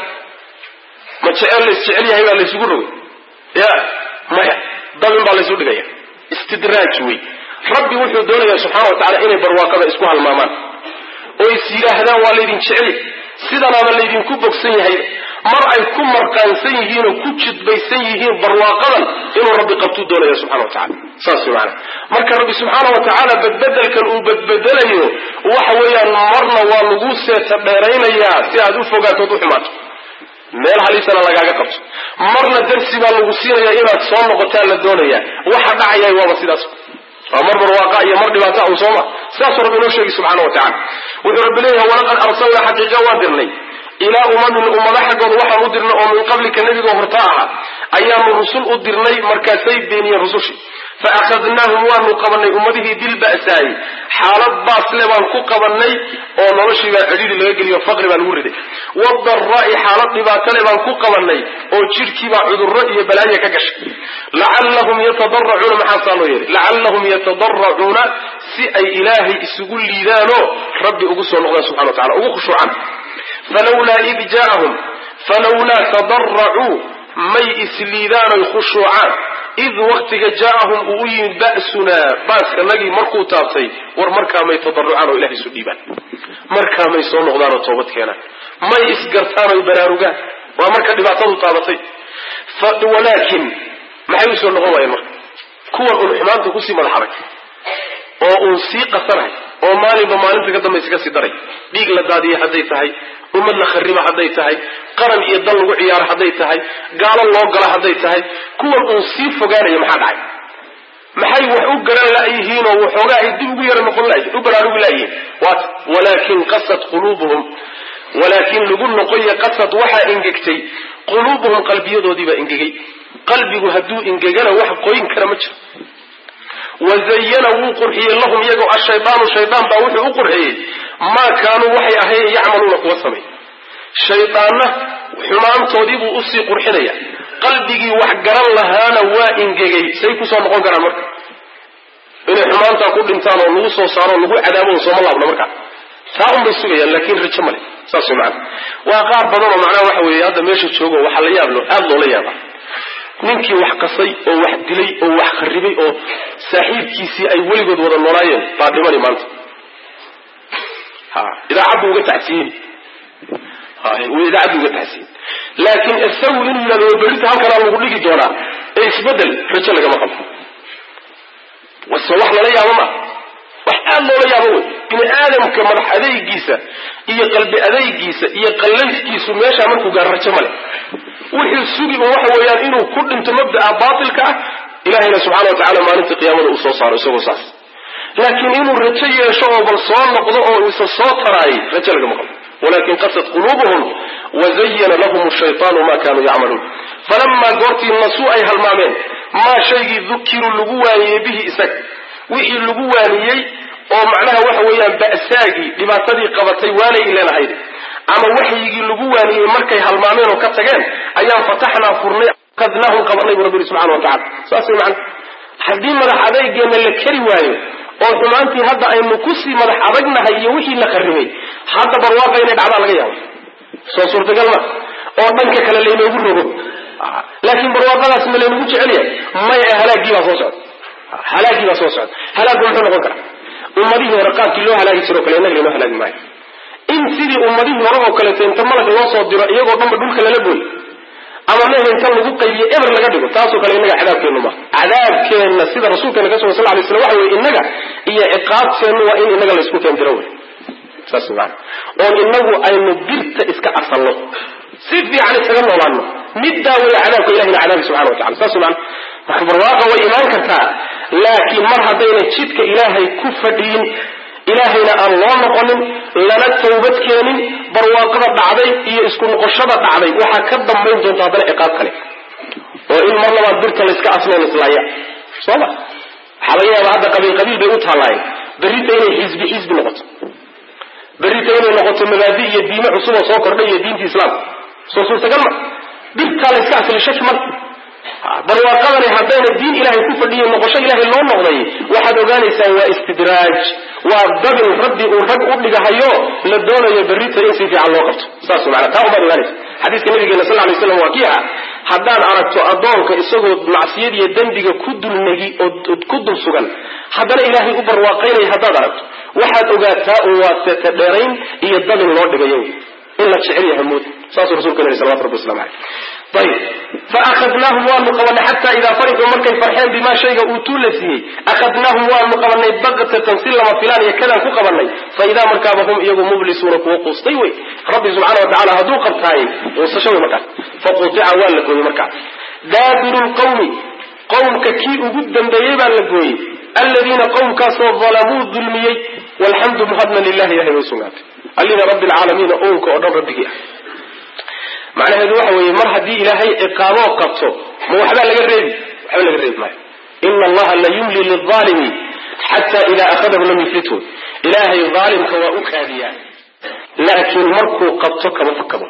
ma jecel la jecel yahay baa la isugu rogay ya maya dabin baa la isu dhigaya istidraaj way rabbi wuxuu doonayaa subhanahu wa ta'ala inay barwaaqada isku halmaamaan oo isiraahdaan waa leedin jecel sidana la leedin ku bogsan yahay mar ay ku marqaansan yihiin oo ku jidbaysan yihiin barwaaqadan inuu rabbi qabtu doonayaa subhanahu wa ta'ala saas weeyaan marka rabbi subhanahu wa ta'ala badbedelkan uu badbedelayo waxa weeyaan marna waa lagu seeta dheeraynayaa si aad u fogaato u xumaato meel halisana lagaaga qabto marna darsi baa lagu siinayaa inaad soo noqotaan la doonayaa waxa dhacaya waa sidaas amar barwaqa iyo mar dhibaato oo sooma saas rabbi inoo sheegay subhanahu wa ta'ala wuxuu rabbi leeyahay walaqad arsalna haqiqa wa dirnay ila ummin ummada xaqooda waxaan u dirnay oo min qablika nabiga hortaaha ayaanu rusul u dirnay markaasay beeniyeen rusushi fa akhadnahum wa nuqabanay ummadihi bil ba'saay xaalad baasle baan ku qabanay oo noloshii baa ciriiri laga geliyo faqri baa lagu riday wadarra'i xaalad dhibaato le baan ku qabanay oo jirkii baa cudurro iyo balaayo ka gashay la'allahum yatadarra'una ma xasaano yiri la'allahum yatadarra'una si ay ilaahi isugu liidaano rabbi ugu soo noqdaan subhanahu wa ta'ala ugu khushuucan falawla id ja'ahum falawla tadarra'u may isliidaan khushuucan id waqtiga ja'ahum uyin ba'suna baaska lagi markuu taabtay war markaa may tadarrucaan oo ilaahi isu dhiibaan markaa may soo noqdaan oo toobad keenaan may isgartaan oo baraarugaan waa marka dhibaatadu taabatay fa walaakin maxay soo noqon waayeen marka kuwan uu xumaanta ku sii madaxay oo uu sii qasanahay oo maalinba maalinta ka dambaysa kasii daray dhiig la daadiya hadday tahay ummad la khariba hadday tahay qaran iyo dal lagu ciyaaro hadday tahay gaalo loo gala hadday tahay kuwan uu sii fogaanaya maxaa dhacay maxay wax u garan la'yihiin oo waxoogaa ay dib ugu yara noqon la'yihiin u baraarugi la'yihiin waat walaakin qasad quluubuhum walaakin lagu noqoya qasad waxaa ingegtay quluubuhum qalbiyadoodiibaa ingegay qalbigu hadduu ingegana wax qoyin kara ma jiro wazayana wuu qurxiyey lahum iyagoo ashaydaanu shaydaan baa wuxuu u qurxiyey maa kaanuu waxay ahayn yacmaluuna kuwa samay shaydaanna xumaantoodiibuu usii qurxinaya qalbigii wax garan lahaana waa ingegay say kusoo noqon karaan marka inay xumaantaa ku dhintaan oo lagu soo saaro o lagu cadaabo o sooma laabno markaa taa unbay sugayaan laakin rajo male saas way macana waa qaar badan oo macnaha waxa weeye hadda meesha joogo waxaa la yaablo aada loola yaaba ninkii wax qasay oo wax dilay oo wax kharibay oo saaxiibkiisii ay weligood wada noolaayeen baa dhimani maanta ha idaacaddu uga tacsiyin ha idaacaddu uga tacsiyin laakin isagu inuu yidhahdo berita halkanaa lagu dhigi doonaa ee isbedel rajo lagama qabo wase wax lala yaabo ma wax aada loola yaabo wey bini aadamka madax adaygiisa iyo qalbi adaygiisa iyo qallayskiisu meeshaa markuu gaar rajo male wixii sugi oo waxa weeyaan inuu ku dhinto mabda'a baatilka ah ilahayna subxana watacaala maalinta qiyaamada uu soo saaro isagoo saas laakiin inuu rajo yeesho oo bal soo noqdo oo isa soo taraayay rajo lagama qabo walakin qasad quluubuhum wazayana lahum shaytaanu ma kaanuu yacmaluun falamaa goortii nasuu ay halmaameen maa shaygii dukiruu lagu waaniyey bihi isaga wixii lagu waaniyey oo macnaha waxa weeyaan ba'saagii dhibaatadii qabatay waanay ileenahayd ama waxyigii lagu waaniyey markay halmaameen oo ka tageen ayaan fataxnaa furnay kadnaahum qabanay bu rabbi subxana watacala saasay macana haddii madax adeygeenna la keri waayo oo xumaantii hadda aynu kusii madax adagnahay iyo wixii la kharibay hadda barwaaqa inay dhacdaa laga yaabo soo suurtagal ma oo dhanka kale laynoogu rogo laakiin barwaaqadaas ma laynagu jecelyahay maya halaagii baa soo socda halaagii baa soo socda halaagu muxuu noqon karaa ummadihii hore qaabkii loo halaagi jiro o kale innaga laynoo halaagi maayo in sidii ummadihii hore oo kaleeto inta malag loo soo diro iyagoo dhanba dhulka lala booy ama mehe inta lagu qaybiyo eber laga dhigo taasoo kale innaga cadaabkeennu maaha cadaabkeenna sida rasuulkeena ka sugan sal lay slam waxa weye innaga iyo ciqaabteennu waa in innaga laysku keendiro wey saas maana oon inagu aynu birta iska asalno si fiican isaga noolaano middaa wey cadaabka ilahina cadaabi subxana watacala saas maana marka barwaaqa way imaan kartaa laakiin mar haddayna jidka ilaahay ku fadhiyin ilaahayna aan loo noqonin lana tawbad keenin barwaaqada dhacday iyo isku noqoshada dhacday waxaa ka dambayn doonta haddana ciqaab kale oo in mar labaad birta layska asloon islaaya sooma waxaa laga yaabaa hadda qabiil qabiil bay u taallaayen berrita inay xisbi xisbi noqoto berrita inay noqoto mabaadi iyo diime cusub oo soo kordhay iyo diinta islaamka soo suurtagal ma birtaa layska asli shaki male barwaaqadani haddayna diin ilaahay ku fadhiyo noqosho ilaahay loo noqday waxaad ogaanaysaa waa istidraaj waa dabin rabbi uu rag u dhigahayo la doonayo berrita in si fiican loo qabto saas macana taa ubaad ogaanaysa xadiiska nabigeena sal lay slam waa kii ah haddaad aragto addoonka isagoo macsiyad iyo dembiga ku dulnegi oo ku dul sugan haddana ilaahay u barwaaqaynaya haddaad aragto waxaad ogaataa un waa seeta dheerayn iyo dabin loo dhigayo in la jecel yahay mood saasuu rasulka nabi salawatu rabbi waslamu caleyh ayb faahadnaahum waanu qabanay xataa idaa farixuu markay farxeen bimaa shayga uutuu la siiyey akhadnaahum waanu qabanay baktatan si lama filaan iyo kadaan ku qabanay fa idaa markaaba hum iyagu mublisuuna kuwa quustay wey rabbi subxaana watacala hadduu qabtaayey quusasho wey markaas faqutica waa la gooyey markaas daabiru lqawmi qowmka kii ugu dambeeyey baa la gooyey aladiina qowmkaasoo dalamuu dulmiyey walxamdu muhadna lilahi ilahay way sugnaatay allina rabbi alcaalamiina ownka oo dhan rabbigii ah macnaheedu waxa weeye mar haddii ilaahay ciqaaboo qabto ma waxbaa laga reebi waxba laga reebi maayo ina allaha la yumli lilaalimi xataa idaa akhadahu lam yuflithu ilaahay aalimka waa u kaadiyaa laakiin markuu qabto kama fakado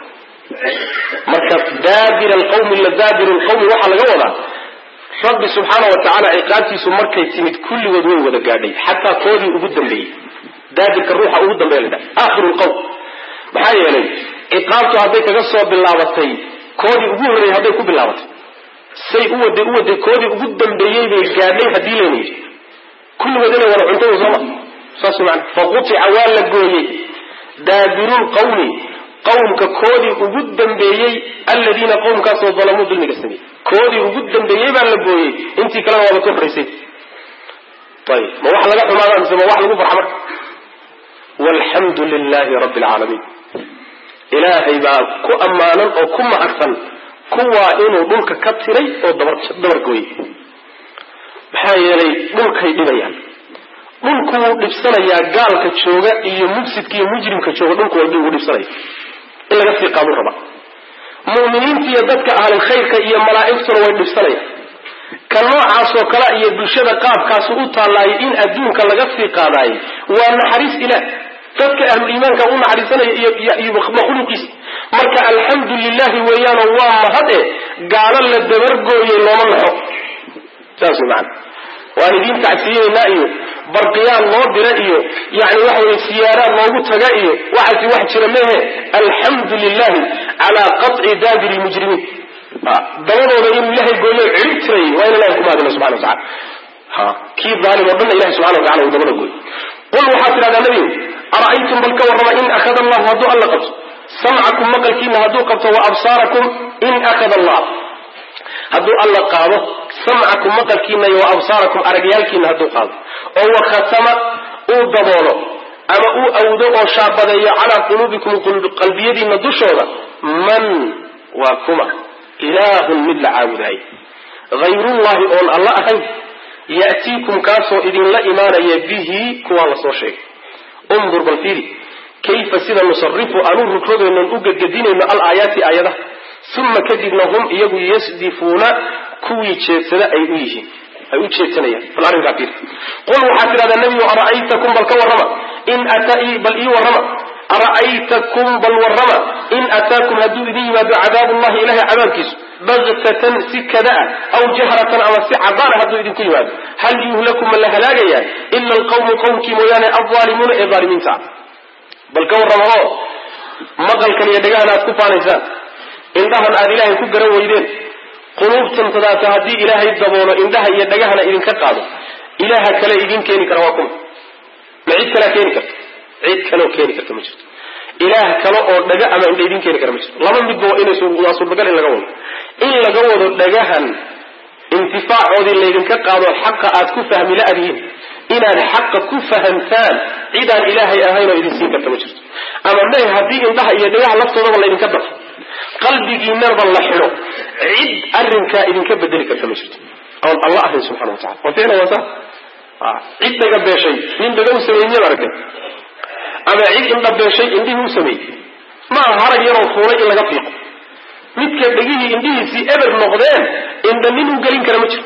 marka daabir alqawmi la daabir lqawmi waxaa laga wadaa rabbi subxaana watacaala ciqaabtiisu markay timid kulligood way wada gaadhay xataa koodii ugu dambeeyey daabirka ruuxa ugu dambeeya la dhaha aakhiru lqawm maxaa yeelay ciqaabtu hadday kaga soo bilaabatay koodii ugu horreeyey hadday ku bilaabatay say u waday u waday koodii ugu dambeeyey bay gaadhay haddii layna yidhi kulligood inay wada cuntada sooma saas maana faqutica waa la gooyey daabirulqawmi qawmka koodii ugu dambeeyey aladiina qowmkaasoo dalamuu dulmiga sameeyey koodii ugu dambeeyey baa la gooyey intii kalena waaba ka horraysay ayib ma wax laga xumaada mise ma wax lagu farxa marka walxamdu lilahi rabbi alcaalamiin. ilaahay baa ku ammaanan oo ku mahadsan kuwaa inuu dhulka ka tiray oo dabargooyey. maxaa yeelay dhulkay dhibayaan. dhulku wuu dhibsanayaa gaalka jooga iyo mufsidka iyo mujrimka jooga. dhulku wuu dhibsanaya in laga sii qaaduu raba. mu'miniinta iyo dadka ahlulkhayrka iyo malaa'igtuna way dhibsanayaan. ka noocaasoo kale iyo bulshada qaabkaasu u taallaayo in adduunka laga sii qaadaayo waa naxariis ilaah. dadka ahluliimaanka u naxariisanaya iyo makhluuqiisa. marka alxamdu lilahi weeyaanoo waa mahad e gaalo la dabargooyey looma naxo. saas wey macana. waan idiin tacsiyeynaa iyo barqiyaan loo dira iyo yani waxa weye siyaaraad loogu taga iyo waxaasi wax jira mehe. alxamdu lilahi calaa qaطci daabiri lmujrimiin. dabadooda inuu ilahay gooyo cirib tiray waa in ilahay ku mahadina subxana wa tacala. kii daalim oo dhanna ilahay subxana wa tacala uu dabada gooyo. qul waxaad tidhahdaa nebigu ara'aytum bal ka warrama in akhada allahu hadduu alla qabto samcakum maqalkiina hadduu qabto wa absaarakum in akhada allah hadduu alla qaado samcakum maqalkiina iyo wa absaarakum aragyaalkiina hadduu qaado oo wakhatama uu daboolo ama uu awdo oo shaabadeeyo calaa quluubikum qalbiyadiina dushooda man waa kuma ilaahun mid la caabudaayo hayrullahi oon alla ahayn ya'tiikum kaasoo idinla imaanaya bihi kuwaa lasoo sheegay. undur bal fiiri kayfa sida nusarifu aanu rogrogaynon u gadgadinayno alaayaati aayadaha uma kadibna hum iyagu yasdifuuna kuwii jeedsada ay u yihiin ay u jeedsanayaan. bal arrinkaa fiiri. qul waxaad tidhahdaa nebigu ara'aytakum bal ka warrama in ataa bal ii warrama ara'aytakum bal warrama in ataakum hadduu idin yimaado cadaabullahi ilahay cadaabkiisu baktatan si kada ah aw jahratan ama si cadaana hadduu idinku yimaado hal yuhlaku ma la halaagayaa ila alqawmu qawmkii mooyaane alzaalimuuna ee zaalimiinta ah. bal ka warrama oo maqalkan iyo dhagahan aad ku faanaysaan, indhahan aad ilaahay ku garan weydeen, quluubtan tadaata haddii ilaahay daboolo indhaha iyo dhagahana idinka qaado ilaaha kale idin keeni kara waa kuma? ma cid kalea keeni karta? cid kaleoo keeni karta ma jirto. ilaah kale oo dhaga ama indha idin keeni kara ma jirto. laba midba waa inay waa suurtagal in laga wado in laga wado dhagahan intifaacoodii laydinka qaado xaqa aad ku fahmi la-dihiin inaad xaqa ku fahamtaan cidaan ilaahay ahayn oo idin siin karta ma jirto. ama nay haddii indhaha iyo dhagaha laftoodaba laydinka dafo qalbigiinaba la xidho cid arrinkaa idinka bedeli karta ma jirto oon alla ahayn subxana wa tacala. wa ficlan waa saa cid dhaga beeshay nin dhaga u sameeyey miyaad aragtay? ama cid indha beeshay indhihii u sameeyey maaha harag yaroo fuulay in laga fiiqo. midka dhegihii indhihiisii eber noqdeen indha nin u gelin kara ma jiro.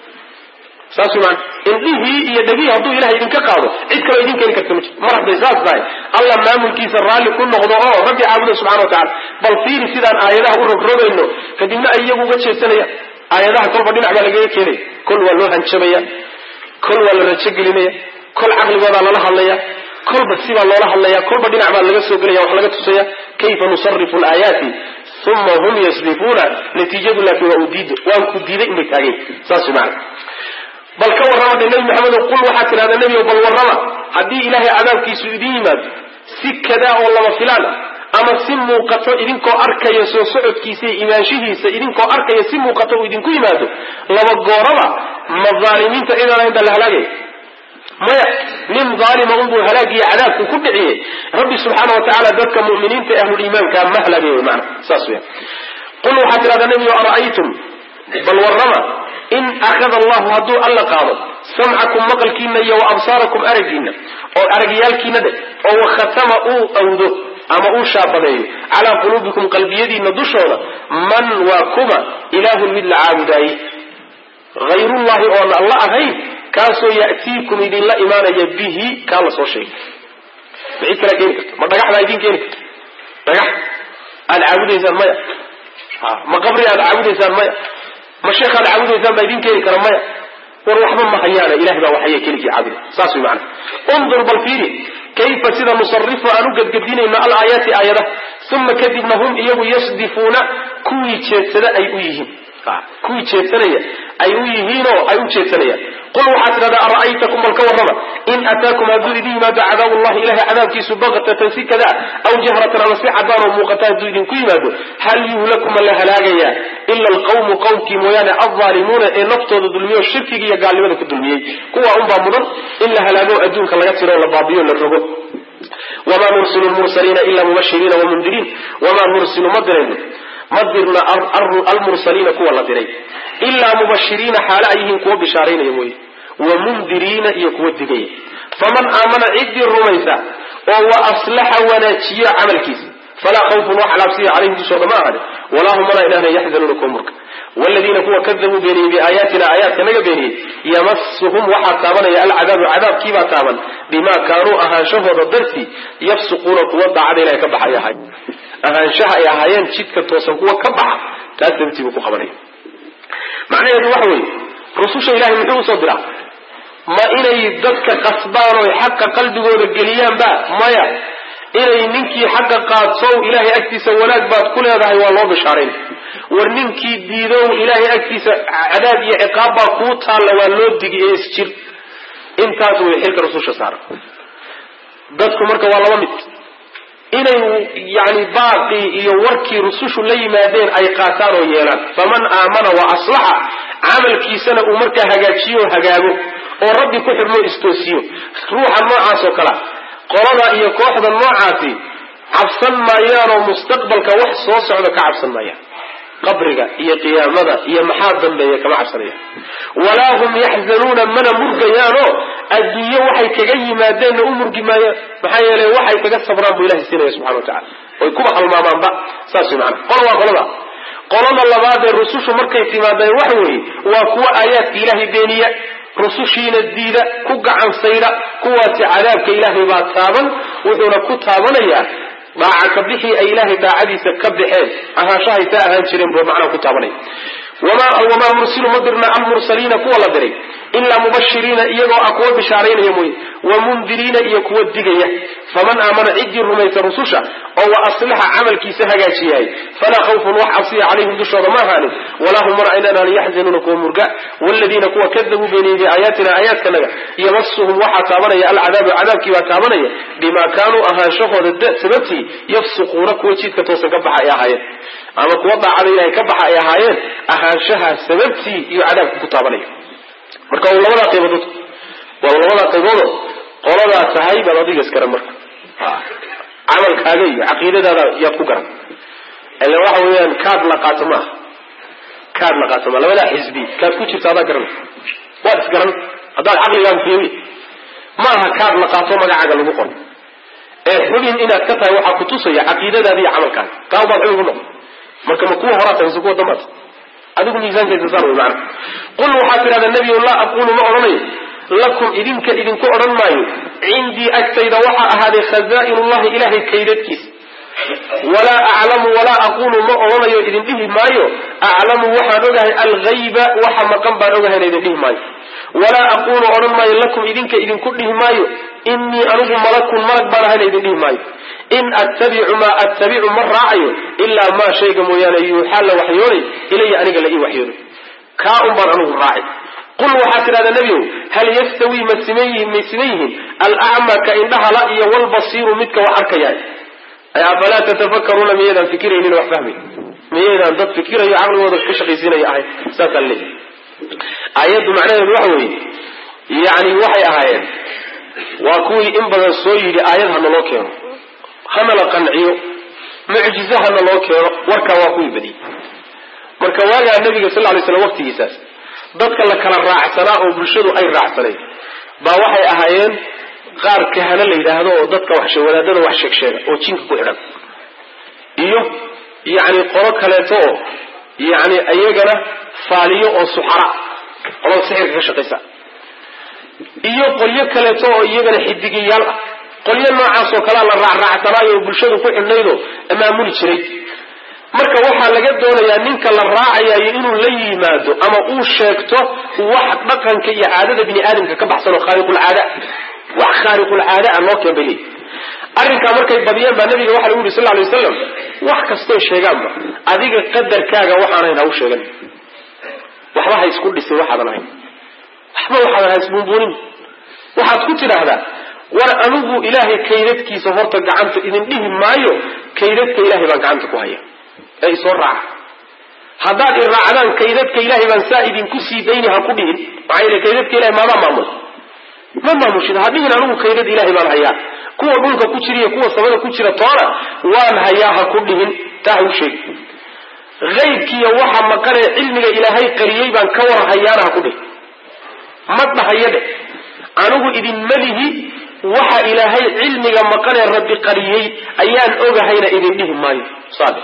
saas maan indhihii iyo dhegihii hadduu ilahay idinka qaado cid kaloo idin keeni karta ma jiro. mar hadday saas tahay allah maamulkiisa raalli ku noqdo oo rabbi caabuda subxana wa tacala. bal fiiri sidaan aayadaha u rogrogayno kadibna ay iyagu uga jeedsanaya. aayadaha kolba dhinac baa lagaga keenaya. kol waa loo hanjabaya, kol waa la rajogelinaya, kol caqligoodaa lala hadlaya, kolba sibaa loola hadlaya, kolba dhinac baa laga soo gelaya wax laga tusaya. kayfa nusarifu alaayaati uma hum yasdifuuna natiijadu laakiin waa u diido waan ku diiday inbay taageen. saas maana. bal ka warrama de nebi maxamedo qul waxaad tidhahdaa nebigo bal warrama haddii ilaahay cadaabkiisu idin yimaado si kadaa oo lama filaan ama si muuqato idinkoo arkaya soo socodkiisa iyo imaanshihiisa idinkoo arkaya si muuqato uu idinku yimaado laba gooraba ma zaalimiinta cidaan ahayn baa la halaagaya? maya, nin zaalima unbuu halaagiyo cadaabku ku dhiciyey. rabbi subxaana wa tacaala dadka mu'miniinta ee ahluliimaankaa ma halaagay maana. saas weya. qul waxaad tidhahdaa nebigo ara'aytum bal warrama in akhada allahu hadduu alla qaado samcakum maqalkiina iyo wa absaarakum aragiina oo aragyaalkiina dhe oo wakhatama uu awdo ama uu shaabadeeyo calaa quluubikum qalbiyadiina dushooda man waa kuma ilaahun mid la caabudaaye hayrullahi oon alla ahayn kaasoo ya'tiikum idinla imaanaya bihi kaa la soo sheegay. ma cid kalaa keeni karta? ma dhagaxdaa idin keeni karta? dhagax aad caabudaysaan maya. ma qabri aad caabudaysaan maya. ma sheekh aad caabudaysaan baa idin keeni kara maya. war waxba ma hayaana ilahay baa waxaya keligii caabuda. saas way macana. undur bal fiiri kayfa sida nusarifu aan u gadgadinayno alaayaati aayadaha uma kadibna hum iyagu yasdifuuna kuwii jeedsada ay u yihiin kuwii jeedsanaya ay u yihiinoo ay u jeedsanayaan. qul waxaad tidhahdaa ara'aytakum bal ka warrama in ataakum hadduu idin yimaado cadaabullahi ilahay cadaabkiisu baktatan si kada aw jahratan ama si cadaan oo muuqata hadduu idinku yimaado hal yuhlaku ma la halaagayaa ila alqawmu qawmkii mooyaane alzaalimuuna ee naftooda dulmiyo shirkiga iyo gaalnimada ku dulmiyey. kuwaa unbaa mudan in la halaago adduunka laga tiro o la baabiyo la rogo. wamaa nursilu lmursaliina ila mubashiriina wamundirin wamaa nursilu ma dirayno ma dirna almursaliina kuwa la diray ilaa mubashiriina xaalo ay yihiin kuwa bishaaraynaya mooye wamundiriina iyo kuwa digaya faman aamana ciddii rumaysa oo wa aslaxa wanaajiyo camalkiisa falaa khawfun wax cabsiya calayhim dushooda ma ahane walaa hum mana ilahna yaxzanuuna kuwa murka والذين كوا كذبوا بيني بآياتنا آيات نجا بيني يمسهم وحى تابنا العذاب عذاب كيف تابن بما كانوا أهانشوا ضدرتي يفسقون قوة علينا كبح يا حي أهانشها يا حيان شدك توصل قوة كبح تأثبتي بكو خبرين معنى يدو وحوي رسوش إلهي محيو صدره ما إلي ضدك قصبان ويحق قلبي ورقليان با مايا إلي ننكي حق قادصو إلهي أكتس ولاد بات كل هذا هو الله بشارين ورننكي ديدو إلهي أكتس عذاب يعقابا قوطا لوالود دي إيسجر انتازو يحلق رسوش صار ضدكم مركا والله ومت إلي يعني باقي يوركي رسوش اللي مادين أي قاتانو يلان فمن آمن وأصلح عمل كيسان أمركا هجاتشيو هجابو وربي كحر مو استوسيو روحا ما عاسو كلا قرنا إيا كوحدا نوعاتي عبسان مايان ومستقبلك وحس وصعدك عبسان مايان قبرك إيا قيامة إيا محادا بيا كما عبسان مايان ولا هم يحزنون من مرقيانو الدنيا وحي كجي مادين أمرق مايان محايا لي وحي كجد صبران بإله السنة سبحانه وتعالى ويكوب حلمان با ساسي معنا قروا قروا قرنا الله بعد الرسوش مركيتي مادين وحوي وكوا آيات إلهي بينية رسوشين الديدة كوكا عن سيرة كواتي عذابك إلهي بعد تابن وذونا كتابنيا باعك بحي إلهي باعدي سكبحين أها شاهي تاهان شرين بمعنى كتابنيا وما وما مرسل مدرنا المرسلين كوا لدري إلا مبشرين إيقوا أقوى بشارين يموي ومنذرين إيقوا الدقية فمن آمن عدي الرميس رسوشا أو أصلح عمل كيسها جاشياي فلا خوف وحصي عليهم دشوا ما هاني ولا هم رأينا ليحزنون كوا مرقع والذين كوا كذبوا بيني بآياتنا آيات كنجا يمسهم وحطامنا العذاب عذاب كي وطامنا بما كانوا أهانشوا ضد سببتي يفسقون كوتشيت كتوسق بحا يا هاي أما كوضع علينا كبحا يا هاي أهانشها سببتي يعذاب كتابنا marka uu labada qaybood waa labada qaybood qolada sahayba ladiga iskara marka amalkaaga iyo aqeedadaada yaad ku garan alla waxa weeyaan kaad la qaatama kaad la qaatama labada xisbi kaad ku jirta aad garan waad isgaran hadaa aqligaan fiiri ma aha kaad la qaato magacaaga lagu qoro ee xubin inaad ka tahay waxa ku tusaya aqeedadaada iyo amalkaaga qaawad ugu noqon marka ma ku horaata isku wadamada adigu miisaanka saar way macna qul waxa tirada nabi allah aqulu ma oranay lakum idinka idinku oran maayo indi aktayda waxa ahaade khazaa'inullah ilahi kaydadkiis wala a'lamu wala aqulu ma oranayo idin dhihi maayo a'lamu waxa ogahay al-ghayba waxa maqan baan ogahay idin dhihi maayo wala aqulu oran maayo lakum idinka idinku dhihi maayo inni anugu malakun malak baan ahay idin dhihi maayo in attabi'u ma attabi'u marra'ayo illa ma shayga mooyaane yuuxal waxyoonay ilayya aniga la ii waxyoonay ka um baan anugu raaci qul waxa tirada nabiyo hal yastawi masmayhi masmayhi al-a'ma ka indaha la iyo wal basiru midka wax arkaya ay afala tatafakkaruna miyadan fikiraynin wax fahmi miyadan dad fikirayo aqligooda ka shaqaysiinaya ahay saakale ayadu macnaheedu waxa weeye yaani waxay ahaayeen waa kuwii in badan soo yiri aayadaha loo keeno hana la qanciyo mucjizahana loo keeno warka waa kuwii badi marka waaga nabiga sallallahu alayhi wasallam waqtigiisa dadka la kala raacsanaa oo bulshadu ay raacsanay baa waxay ahaayeen qaar ka hana la yiraahdo oo dadka wax sheegadaada wax sheegsheega oo jinka ku xidhan iyo yaani qoro kaleeto yaani ayagana faaliyo oo suxara oo sixir ka shaqeysa iyo qolyo kaleeto oo iyagana xidigiyaal qolyo noocaas oo kala la raacraacsanaayo bulshadu ku xidhnaydo amaamul jiray marka waxa laga doonayaa ninka la raacayo inuu la yimaado ama uu sheegto wax dhaqanka iyo caadada bini aadamka ka baxsan oo khariqul aada wax khariqul aada loo keenay arrinka markay badiyeen baa nabiga waxa uu yiri sallallahu alayhi wasallam wax kasto sheegaanba adiga qadarkaaga waxaan ayna u sheegan waxba hay isku dhisay waxaan ahayn waxba waxaan hay isbuunbuunin waxaad ku tiraahdaa war anugu ilaahay kaydadkiisa horta gacanta idin dhihi maayo kaydadka ilaahay baan gacanta ku haya ay soo raac haddaad raacdaan kaydadka ilaahay baan saa idin ku sii dayni ha ku dhihin maxay kaydadka ilaahay maada maamul ma maamushid hadhihin anigu kaydad ilaahay baan hayaa kuwa dhulka ku jira iyo kuwa samada ku jira toona waan hayaa ha ku dhihin taa u sheeg ghaybkiiyo waxa maqanay cilmiga ilaahay qariyay baan ka war hayaana ha ku dhihin ma dhahayade anigu idin malihi waxa ilaahay cilmiga maqanay rabbi qariyay ayaan ogahayna idin dhihi maayo saade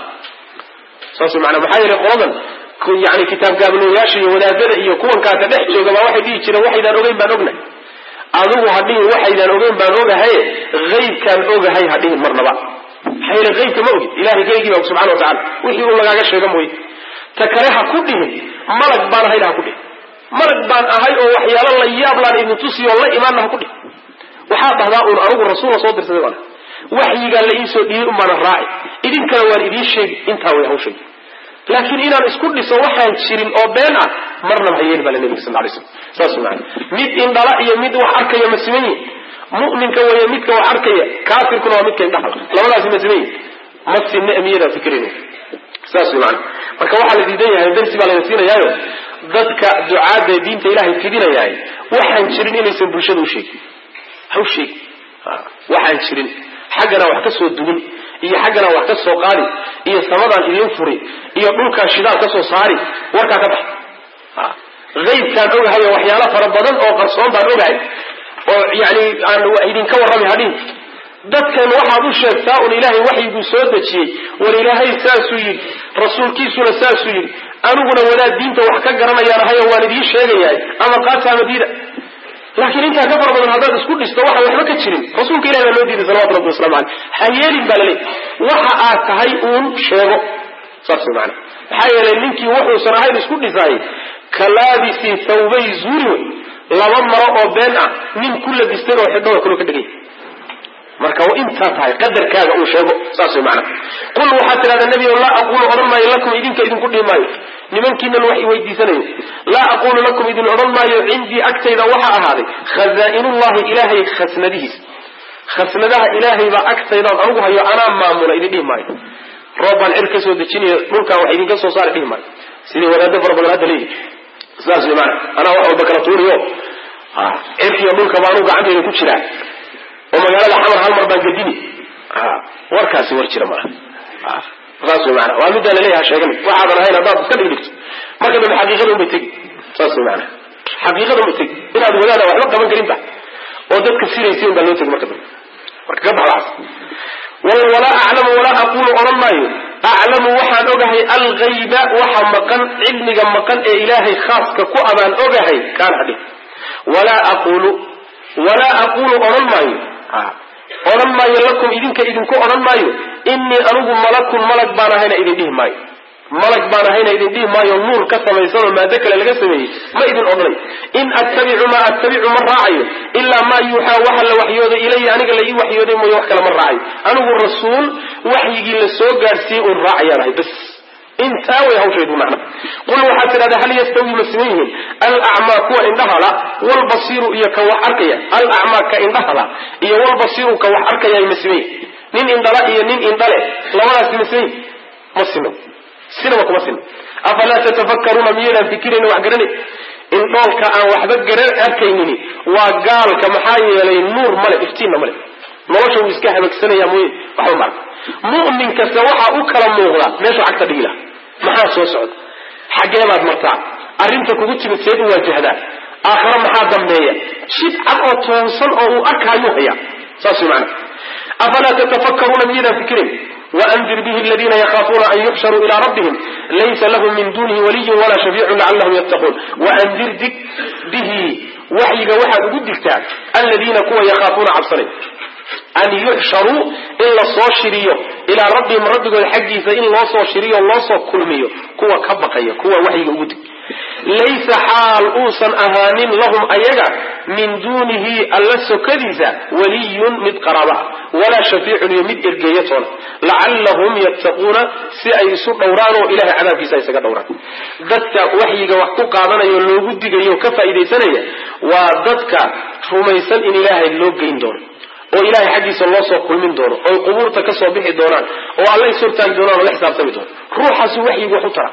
saasi macna maxay leeyahay qoladan ku yaani kitaab gaabloyaasha iyo wadaadada iyo kuwan kaata dhex jooga baa waxay dhigi jireen waxaydan ogeyn baan ognay adigu hadii waxaydan ogeyn baan ogahay ghaybkan ogahay hadii marnaba hayr ghaybka ma ogid ilaahay geeygiiba subhanahu wa ta'ala wixii uu lagaaga sheego mooy ta kale ha ku dhihin malag baan ahay ha ku dhihin malag baan ahay oo waxyaalo la yaab laan idin tusiyo la iimaan ha ku dhihin waxa dhahdaa uu anigu rasuul soo dirsaday wala waxyiga la ii soo dhiyay umana raaci idinkana waan idin sheeg inta way hawshay laakiin inaan isku dhiso waxaan jirin oo been ah marna hayeen baa nabiga sallallahu alayhi wasallam saasuna mid in dhala iyo mid wax arkaya masmiin mu'minka way midka wax arkaya kaafirkuna waa midka indhaha labadaas masmiin masina amiyada fikirina saasuna marka waxa la diidan yahay darsi baa la siinayaayo dadka ducaada diinta ilaahay fidinayay waxaan jirin inaysan bulshada u sheegin haw sheeg waxaan jirin xagana wax ka soo dugun iyo xagana wax ka soo qaadi iyo samadan idin furi iyo dhulka shidaal ka soo saari warka ka bax ha ghaybkan ogahay waxyaalo fara badan oo qarsoon baan ogahay oo yaani aan idin ka warrami hadin dadkan waxa uu sheegtaa oo ilaahay waxyigu soo dajiyay war ilaahay saasuu yiri rasuulkiisuna saasuu yiri aniguna wadaad diinta wax ka garanayaan hayo waan idin sheegayaa ama qaata madiida laakiin inta ka fara badan hadda isku dhisto waxa waxba ka jirin rasuulka ilaahay loo diiday sallallahu alayhi wasallam hayeelin balay waxa aad tahay uun sheego saasoo macna hayeen ninkii wuxuu sanahay isku dhisay kalaabisi thawbay zuri laba maro oo been ah nin kullu dhistay oo xidho kullu ka dhigay marka waa inta tahay qadarkaaga uu sheego saasoo macna qul waxa tirada nabi allah aqulu orma ilakum idinka idinku dhimaayo nimankiina wax i weydiisanayo la aqulu lakum idin oran maayo indi aktayda waxa ahaaday khazaa'inullah ilaahi khasnadiis khasnadaha ilaahi ba aktayda anigu hayo ana maamula idin dhimaayo roobal cirka soo dejinayo dhulka wax idin ka soo saar dhimaayo sidii wadaad farabadan hadda leeyahay saasoo macna ana waxa bakara tuuriyo ah cirkiyo dhulka baanu gacanteeda ku jiraa oo magaalada xamar hal mar baan gadini ah warkaasi war jira ma ah raasoo macna waa mid la leeyahay sheegan waxa aan ahayn hadaad iska dhigto marka dad xaqiiqada u tag saasoo macna xaqiiqada u tag inaad wadaada waxba qaban karinta oo dadka siraysiin baa loo tag marka marka ka baxaas wala wala a'lamu wala aqulu ormayo a'lamu waxaan ogahay al-ghayba waxa maqan cilmiga maqan ee ilaahay khaaska ku abaan ogahay kaan hadii wala aqulu wala aqulu ormayo oran maayo lakum idinka idinku oran maayo inni anugu malakun malag baan ahayna idin dhihi maayo malag baan ahayna idin dhihi maayo nuur ka samaysan oo maada kale laga sameeyay ma idin odhanay in attabi'u ma attabi'u ma raacayo illa ma yuha waxa la waxyooday ilay aniga la ii waxyooday mooy wax kale ma raacayo anigu rasuul waxyigii la soo gaarsiiyay oo raacayaan bas inta way hawsheedu macna qul waxa tirada hal yastawi muslimin al a'ma kuwa indhahala wal basiru iyo ka wax arkaya al a'ma ka indhahala iyo wal basiru ka wax arkaya muslimin nin indhala iyo nin indhale labadaas muslimin muslimin sina kuma sin afala tatafakkaruna miyana fikirina wax garanay in dhoolka aan waxba garan arkaynin waa gaalka maxaa yeelay nuur male iftiin male nolosha uu iska habagsanaya mooy waxa mar mu'minka waxa uu kala muuqda meesha agta dhigila maxaa soo socda xageebaad martaa arinta kugu timid seed u wajahdaa aakhira maxaa dambeeya shid cad oo toosan oo uu arkayo haya saasi macna afala tatafakkaruna miyana fikirina وأنذر به الذين يخافون أن يحشروا إلى ربهم ليس لهم من دونه ولي ولا شفيع لعلهم يتقون وأنذر به وحيك وحد قدك الذين كوا يخافون عبصرين أن يحشروا إلا صاشريو إلى ربهم ردوا الحج فإن الله صاشريو الله صاكلميو كوا كبقية كوا وحيك قدك ليس حال أوسا أهانين لهم أيجا من دونه ألس كذزة ولي مد قرابة ولا شفيع يمد إرقيتهم لعلهم يتقون سيئيسوا دورانوا إله عذاب سيئيسا دوران ذاتك وحيك وحكو قادنا يلوغو ديقيو كفا إذي سنية وذاتك رميسا إن إله اللوغين دون oo ilaahay xaqiisa loo soo kulmin doono oo qubuurta ka soo bixi doonaan oo Allah suurtaan doonaan oo la xisaabtami doono ruuxaas waxyigu wuxuu tara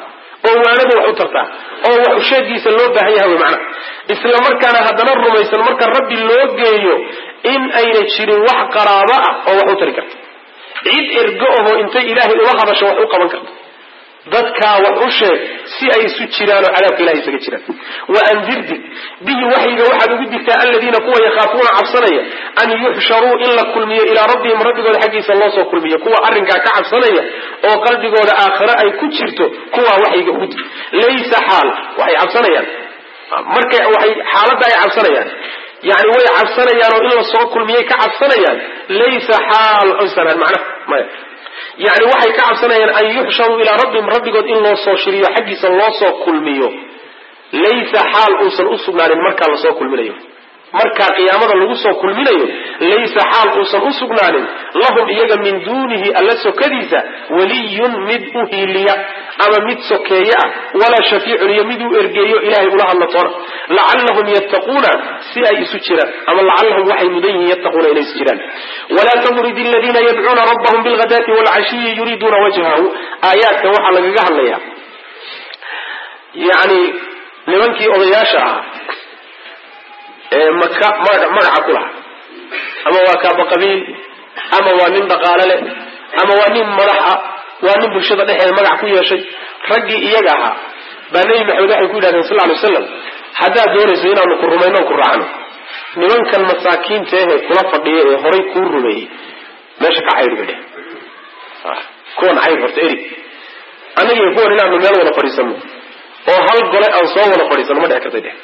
oo waanadu wax u tartaa oo wax u sheegiisa loo baahan yahay macna isla markaana haddana rumaysan marka rabbi loo geeyo in ayna jirin wax qaraabo ah oo wax u tari karta cid ergo oo intay ilaahay ula hadasho wax u qaban karta dadka wax u sheeg si ay isu jiraan oo cadaabka ilaahay isaga jiraan wa anzirdi bihi wahyiga waxaad ugu digtaa alladina kuwa yakhaafuna cabsanaya an yuhsharu illa kulmiya ila rabbihim rabbigooda xaqiisa loo soo kulmiya kuwa arrinka ka cabsanaya oo qalbigooda aakhira ay ku jirto kuwa wahyiga u dig laysa hal waxay cabsanayaan markay waxay xaaladda ay cabsanayaan yani way cabsanayaan oo in la soo kulmiyay ka cabsanayaan laysa hal usana macna ma يعني waxay ka cabsanayaan an yuhsharu ila rabbihim rabbigood in loo soo shiriyo xaqiisa loo soo kulmiyo laysa hal usan usugnaanin marka la soo kulminayo marka qiyaamada lagu soo kulminayo laysa hal usan usugnaanin lahum iyaga min dunihi alla sokadiisa waliyun mid uhiliya ama mid sokeeya wala shafiicun yamidu ergeeyo ilaahay ula hadlatona la'allahum yattaquna si ay isu jiraan ama la'allahum waxay mudan yattaquna inay isu jiraan wala tamrid alladhina yad'una rabbahum bil ghadati wal 'ashiyyi yuriduna wajhahu ayaadka waxa lagaga hadlaya yani nimankii odayaasha ah ee maka magaca kula ama waa ka baqabiil ama waa nin dhaqaale leh ama waa nin madaxa waa nin bulshada dhexeeda magac ku yeeshay raggi iyaga aha baa nabi maxamed waxay ku yidhahdeen sallallahu alayhi wasallam haddaad doonayso inaanu ku rumayno ku raacno nimankan masaakiinta ee kula fadhiya ee horay kuu rumeeyey meesha ka cayr bidhe kuwan cayr horta eri aniga kuwan inaanu meel wada fadhiisano oo hal gole aan soo wada fadhiisano ma dhex kartay dheh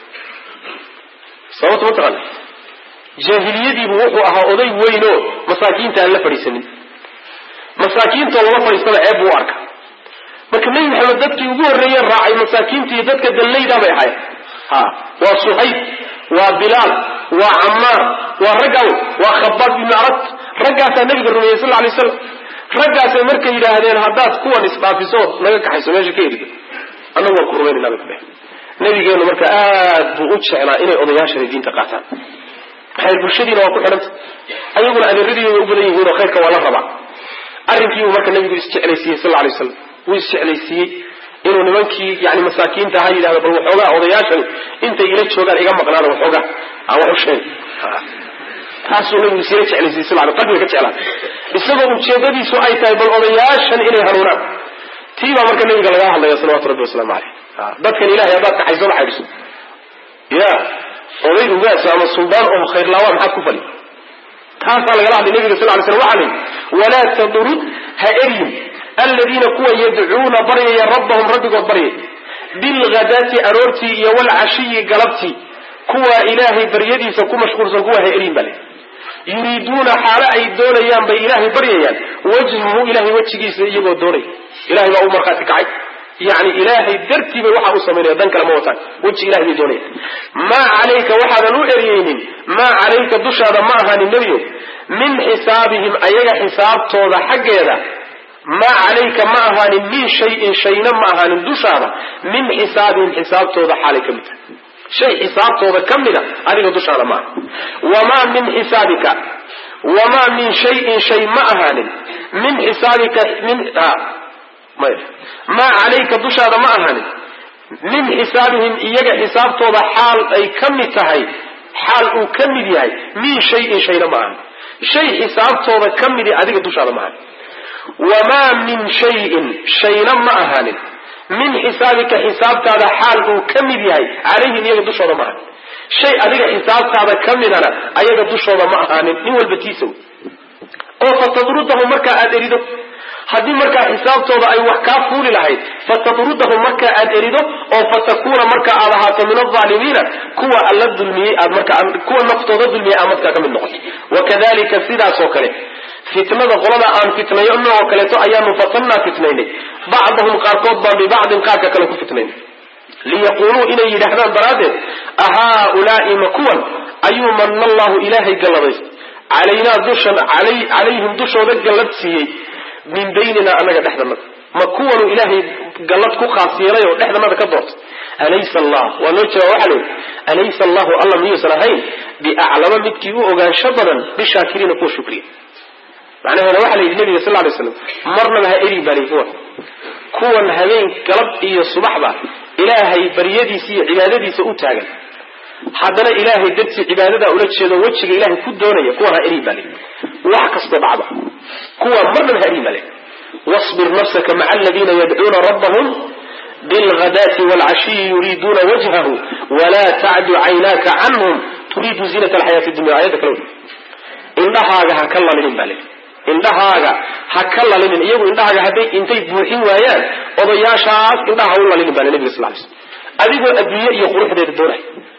sababta mataqaana jaahiliyadiibu wuxuu ahaa oday weyn oo masaakiinta aan la fadhiisanin masaakiinta lala fadhiistada ceeb buu arka marka nabi maxamed dadkii ugu horreeyay raacay masaakiintii dadka dallayda bay ahayd ha waa suhayb waa bilaal waa ammaar waa ragaw waa khabbab ibn arad raggaasa nabiga rumeeyay sallallahu alayhi wasallam raggaas markay yiraahdeen haddaad kuwan isdhaafiso naga kaxayso meesha ka yiri annagu waa ku rumeynaa nabiga nabigeenu marka aad buu u jeclaa inay odayaasha diinta qaataan waxay bulshadiina waa ku xidhanta ayaguna adeeradii u badan yihiin oo khayrka waa la rabaa arrinkii marka nabigu isjeclaysiiyey sallallahu alayhi wasallam wuu isjeclaysiiyey inuu nimankii yani masaakiinta ahaa yidhahdo bal waxoogaa odayaashani intay ila joogaan iga maqnaada waxoogaa aan wax u sheeg taasuu nabigu isila jeclaysiiyey sallallahu alayhi wasallam qalbiga ka jeclaa isagoo ujeedadiisu ay tahay bal odayaashan inay hanuunaan tii baa marka nabiga laga hadlaya sallallahu rabbi wasallam alayhi dadkan ilaahay haddaad kaxayso la xidhiso ya oday ugaas ama suldaan oo khayr laawa maxaad ku fali taasaa lagala hadlay nabiga sallallahu alayhi wasallam waxaa wala tadrud ha erin alladina kuwa yadcuuna baryaya rabbahum rabbigood baryay bilghadati aroortii iyo walcashiyi galabtii kuwa ilaahay baryadiisa ku mashquulsan kuwa ha erin bale yuriiduuna xaala ay doonayaan bay ilaahay baryayaan wajhahu ilaahay wejigiisa iyagoo doonay ilaahay baa u markhaati kacay يعني إلهي درتي بوحى أصمني ذنك الموتى وجه إلهي دوني ما عليك وحد نؤريين ما عليك دش هذا معها النبي من حسابهم أي حساب توضى حق هذا ما عليك معها من شيء شيئا معها دش هذا من حسابهم حساب توضى حالك مثل شيء حساب توضى كمنا عليك دش هذا معه وما من حسابك وما من شيء شيء معها من حسابك من آه ما عليك دوش هذا ما أهاني من حسابهم إيجا حساب توضى حال أي كم تهي حال أو كم ديهي من شيء شيء ما أهاني شيء حساب توضى كم دي أديك دوش هذا ما أهاني وما من شيء شيء ما أهاني من حسابك حساب هذا حال أو كم ديهي عليه إيجا دوش هذا ما أهاني شيء أديك حساب هذا كم دينا أيجا دوش هذا ما أهاني نيو البتيسو أو فتضرده مركا أدريده haddii markaa xisaabtooda ay wax kaa fuuli lahayd fatadrudahu marka aad erido oo fatakuuna marka aad ahaato min adh-dhaalimiina kuwa alla dulmiyey aad marka kuwa naftooda dulmiyey aad markaa ka mid noqoto wakadalika sidaas oo kale fitnada qolada aan fitnayo oo kaleeto ayaanu fatanna fitnaynay bacdahum qaarkood baan bibacdin qaarka kale ku fitnaynay liyaquluu inay yidhaahdaan daraadeed ahaa ulaa'i makuwan ayuu manna allahu ilaahay galladays calaynaa dushan calayhim dushooda gallad siiyey من بيننا أنك دحدنا ما كونه إلهي قالت كو خاصيري ودحدنا ذا كدورت أليس الله ونوجه وحلو أليس الله الله ميو سنهين بأعلم مكيو وغان شبرا بشاكرين كو شكرين معنى هنا وحلي النبي صلى الله عليه وسلم مرنا بها إلي باريفوه kuwan habeen galab iyo subaxba ilaahay bariyadiisa iyo cibaadadiisa u taagan haddana ilaahay dartii cibaadada ula jeedo wajiga ilaahay ku doonaya kuwan ha erin bale wax kasta dhacda kuwa marna ha erin bale wasbir nafsaka ma'a alladhina yad'una rabbahum بالغداة والعشي يريدون وجهه ولا تعد عيناك عنهم تريد زينة الحياة الدنيا آيات كلام إنها هكلا لين بالي إنها هكلا لين يجوا إنها هذي إنتي بوحين ويان وضياء شاف إنها والله لين بالي النبي صلى الله عليه وسلم أبيكو أبياء يقولون هذه الدولة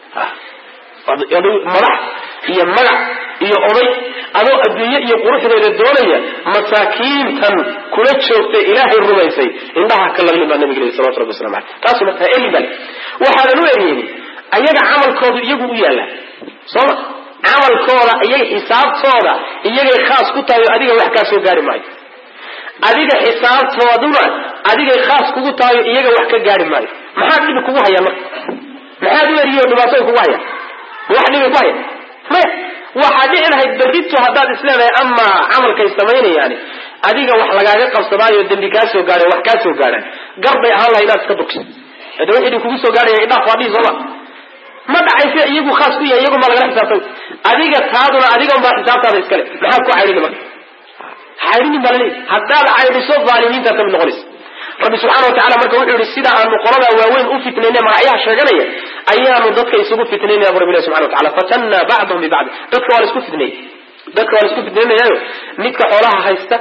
يعني مرح هي مرح هي أضي أنا أبياء يقولون هذه الدولة مساكين تن كل شوط إله الرميسي إنها هكلا لين بالي النبي صلى الله عليه وسلم تاسو متهائل بالي وهذا نوعين أيها عمل كود يجوا يلا صح camalkooda iyay xisaabtooda iyagay khaas ku tahay adiga wax ka soo gaari maayo adiga xisaabtooduna adigay khaas kugu tahay iyaga wax ka gaari maayo maxaa dib kugu haya marka maxaa weeriyo dhibaato kugu haya wax dib ku haya ma waxa dhicinahay badito hadaad islaamay ama camalkay sameeyaan adiga wax lagaaga qabsadaayo dambi ka soo gaaray wax ka soo gaaray garbay ahaan la inaad iska dugsi hada wixii kugu soo gaaray idhaaf waadii soo ma dhacaysa iyagu khaas ku yahay iyagu ma laga xisaabtay adiga taaduna adiga ma xisaabtaada iskale maxaa ku xariirin marka xariirin balay hadaa aydiso zaalimiinta tan noqonis rabbi subhanahu wa ta'ala marka wuxuu yiri sida aan qolada waaweyn u fitneeyay magacayaha sheeganaya ayaanu dadka isugu fitneeyay rabbi subhanahu wa ta'ala fatanna ba'dhum bi ba'd dadka waa isku fitneeyay dadka waa isku fitneeyay midka xoolaha haysta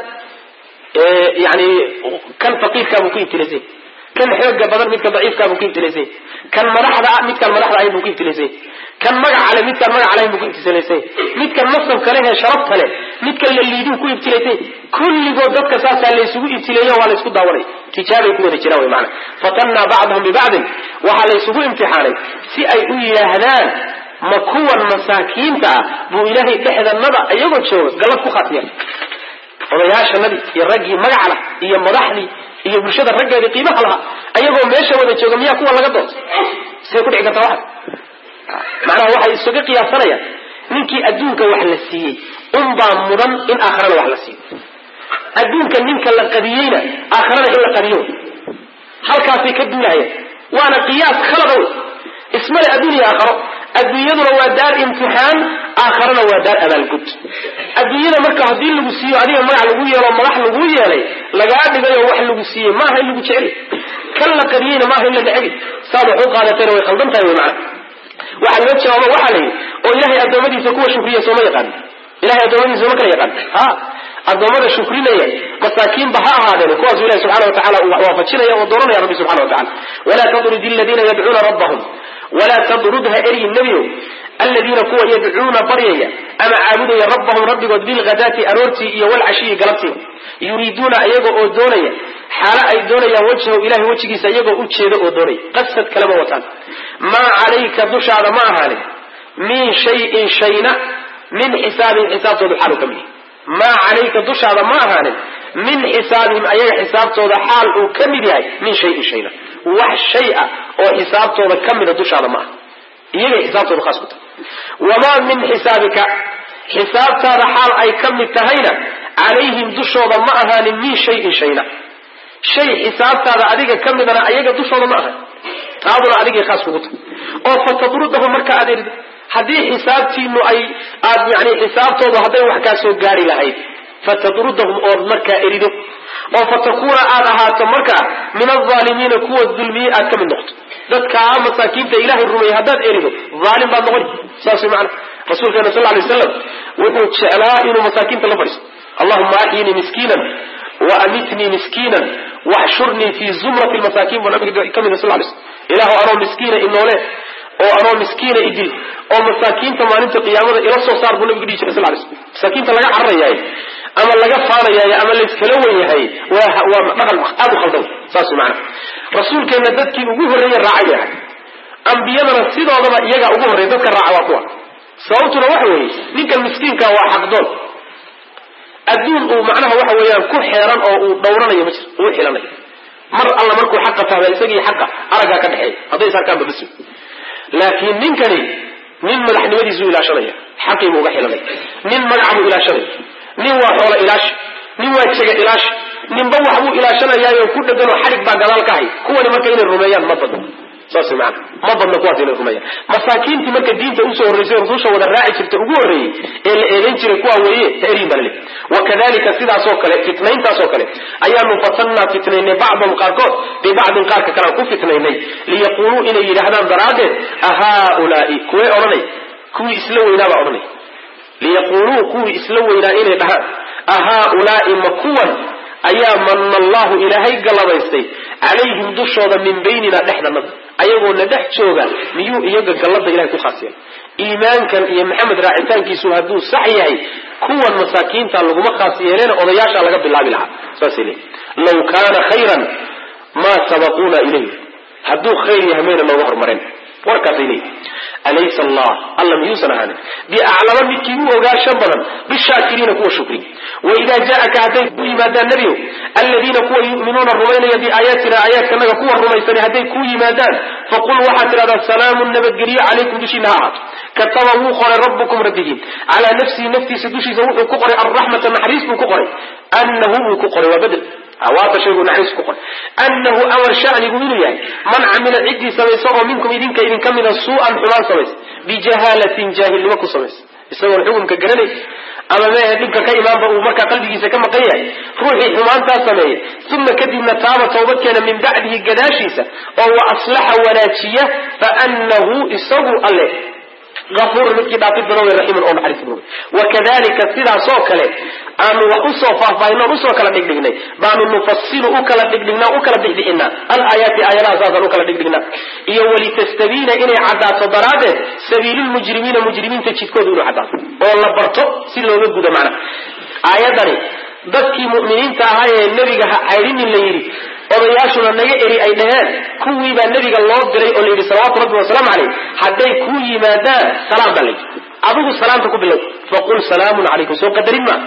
ee yaani kan faqiirka buu ku ibtilaysay kan xooga badan midka daciifka buu ku ibtilaysay kan madaxda midka madaxda ay buu ku ibtilaysay kan magac ale midka magac ale buu ku ibtilaysay midka nasab kale ee sharaf kale midka la liidu ku ibtilaysay kulligood dadka saasa la isugu ibtilayo waa la isku daawanay tijaabay ku wada jiraan way macna fatanna ba'dhum bi ba'd waxa la isugu imtixaanay si ay u yiraahdaan ma kuwan masaakiinta buu ilaahay dhexdanada ayagoo jooga galad ku khatiya odayaasha nabi iyo ragii magac la iyo madaxdii iyo bulshada raggeeda qiimaha laha ayagoo meesha wada jooga miyaa kuwa laga doonto say ku dhici kartaa waxa macnaha waxay isugu qiyaasanayaan ninkii adduunka wax la siiyey un baa mudan in aakhirada wax la siiyo adduunka ninka la qadiyeyna aakhirada in la qadiyo halkaasay ka duulayaan waana qiyaas khalad ismale adduunyo aakhiro adduunyaduna waa daar imtixaan aakhirana waa daar abaalgud adduunyada marka hadii lagu siiyo adiga magac lagu yeelo madax lagu yeelay laga dhigayo wax lagu siiyay ma aha lagu jecel kan la qariyayna ma aha la dhacay saad wuxuu qaadatay way qaldan tahay macna waxa loo jawaabo waxa leeyahay oo ilaahay adoomadiisa kuwa shukriya soo ma yaqaan ilaahay adoomadiisa ma kala yaqaan ha adoomada shukrinaya masaakiin baha ahaadeen kuwaas ilaahay subhanahu wa ta'ala uu waafajinaya oo dooranaya rabbi subhanahu wa ta'ala wala tadrudil ladina yad'una rabbahum ولا تطردها إري النبي الذين كوا يدعون بريا أما عابدوا يا ربهم ربي قد بالغداة أرورتي والعشي قلبتي يريدون أيقوا أودونيا حالا أيدونيا وجهه إله وجهه سيقوا أتشيد أودوني قصة كلمة وطن ما عليك دشع ما هالي من شيء شينا من حساب حساب صد حالك منه ما عليك دشع ما هالي من حسابهم أي حساب صد حال وكمل من شيء شينا wax shay ah oo xisaabtooda kamida dushaada ma iyaga xisaabtooda khaas ku tahay wama min xisaabika xisaabtaada xaal ay kamid tahayna alayhim dushooda ma ahaan min shay shayna shay xisaabtaada adiga kamidana ayaga dushooda ma ahaan taaduna adiga khaas ku tahay oo fatadrudahu marka adeer hadii xisaabtiinu ay aad yaani xisaabtooda haday wax ka soo gaari lahayd fatadrudahum oo marka erido oo fatakuna aad ahaato marka min adh-dhalimin kuwa dhulmiye aad kamid noqoto dadka masaakiinta ilaahay rumeeyay hadaad erido zalim baad noqon saasi macna rasuulka sallallahu alayhi wasallam wuxuu jeclaa inuu masaakiinta la fariisto allahumma ahyini miskinan wa amitni miskinan wahshurni fi zumrati al-masakin wa nabiga kamid sallallahu alayhi wasallam ilaahu anoo miskiina inoole oo anoo miskiina idil oo masaakiinta maalinta qiyaamada ila soo saar buu nabiga sallallahu alayhi wasallam masaakiinta laga cararayaa ama laga faanayaa ama la iskala weeyahay waa waa dhaqan aad u khaldan saas macna rasuulkeena dadkii ugu horeeyay raacay anbiyadana sidoodaba iyaga ugu horeeyay dadka raaca waa kuwa sababtuna waxa weeye ninka miskiinka waa xaqdoon adduun uu macnaha waxa weeyaan ku xeeran oo uu dhowranayo ma jiro uu xilanayo mar alla markuu xaq tahay isagii xaqa araga ka dhaxay haday sarkaan babis laakiin ninkani nin madaxnimadiisu ilaashanaya xaqiibu uga xilanay nin magacu ilaashanay nin waa xoolo ilaash nin waa jaga ilaash ninba waxbuu ilaashanayaayo ku dhagan oo xarig baa gadaal ka hay kuwani marka inay rumeeyaan ma badno saas macna ma badno kuwaas inay rumeeyaan masaakiintii marka diinta u soo horeysay rususha wada raaci jirtay ugu horeeyay ee la eedan jiray kuwa weeye tahriim bale wakadalika sidaas oo kale fitnayntaas oo kale ayaanu fatanna fitnaynay bacdhum qaarkood bi bacdin qaarka kale ku fitnaynay liyaqulu inay yiraahdaan daraade aha ulai kuwa oranay kuwi isla weynaaba oranay liyaqulu kuwi isla weynaa inay dhahaan aha ulai makuwan ayaa manna allahu ilaahay galabaystay calayhim dushooda min baynina dhexdanada ayagoo na dhex jooga miyuu iyaga gallada ilahay ku khaasiyay iimaankan iyo maxamed raacitaankiisu hadduu sax yahay kuwan masaakiinta laguma khaas yeelena odayaasha laga bilaabi lahaa saas ilay law kaana khayran ma sabaquuna ilayhi hadduu khayr yahay mayna nooga hormareen warkaas ilay alaysa allah alla miyuusan ahaanin biaclama midkii u ogaashan badan bishaakiriina kuwa shukri waidaa jaaka hadday ku yimaadaan nebiyo aladiina kuwa yu'minuuna rumaynaya biaayaatina aayaadkanaga kuwa rumaysani hadday ku yimaadaan faqul waxaad tidhahdaa salaamun nabadgelyo calaykum dushiina ha ahaato kataba wuu qoray rabbukum rabbigiin calaa nafsihi naftiisa dushiisa wuxuu ku qoray alraxmata naxariis buu ku qoray annahu buu ku qoray waa bedel awaata shaygu naxariis ku qoray annahu amar shanigu inuu yahay man camila ciddii samaysa oo minkum idinka idin ka mida suu'an xumaan samaysa bijahaalatin jaahilnimo ku samaysa isagoon xukunka garanay ama meehe dhibka ka imaanba uu markaa qalbigiisa ka maqan yahay ruuxii xumaantaa sameeyey uma kadibna taaba tawbadkeena min bacdihi gadaashiisa oo wa aslaxa wanaajiya fa annahu isagu alle غفور midkii dhaafid badan way rahiim oo naxariis badan wakadalika sidaas oo kale aanu wax u soo faahfaahinay u soo kala dhigdhignay baanu nufassilu u kala dhigdhignaa u kala bixbixinaa al ayati ayadaha saasan u kala dhigdhignaa iyo wali tastabiina inay cadaato daraaddeed sabiilul mujrimiina mujrimiinta jidkooda inuu cadaato oo la barto si looga gudo macna ayadani dadkii mu'miniinta ahaa ee nabiga cayrinin la yiri odayaashuna naga eri ay dhaheen kuwii baa nabiga loo diray oo la yidhi salawaatu rabbi wasalaamu caleyh hadday ku yimaadaan salaam baa layidhi adigu salaamta ku bilow faqul salaamun calaykum soo qadarin ma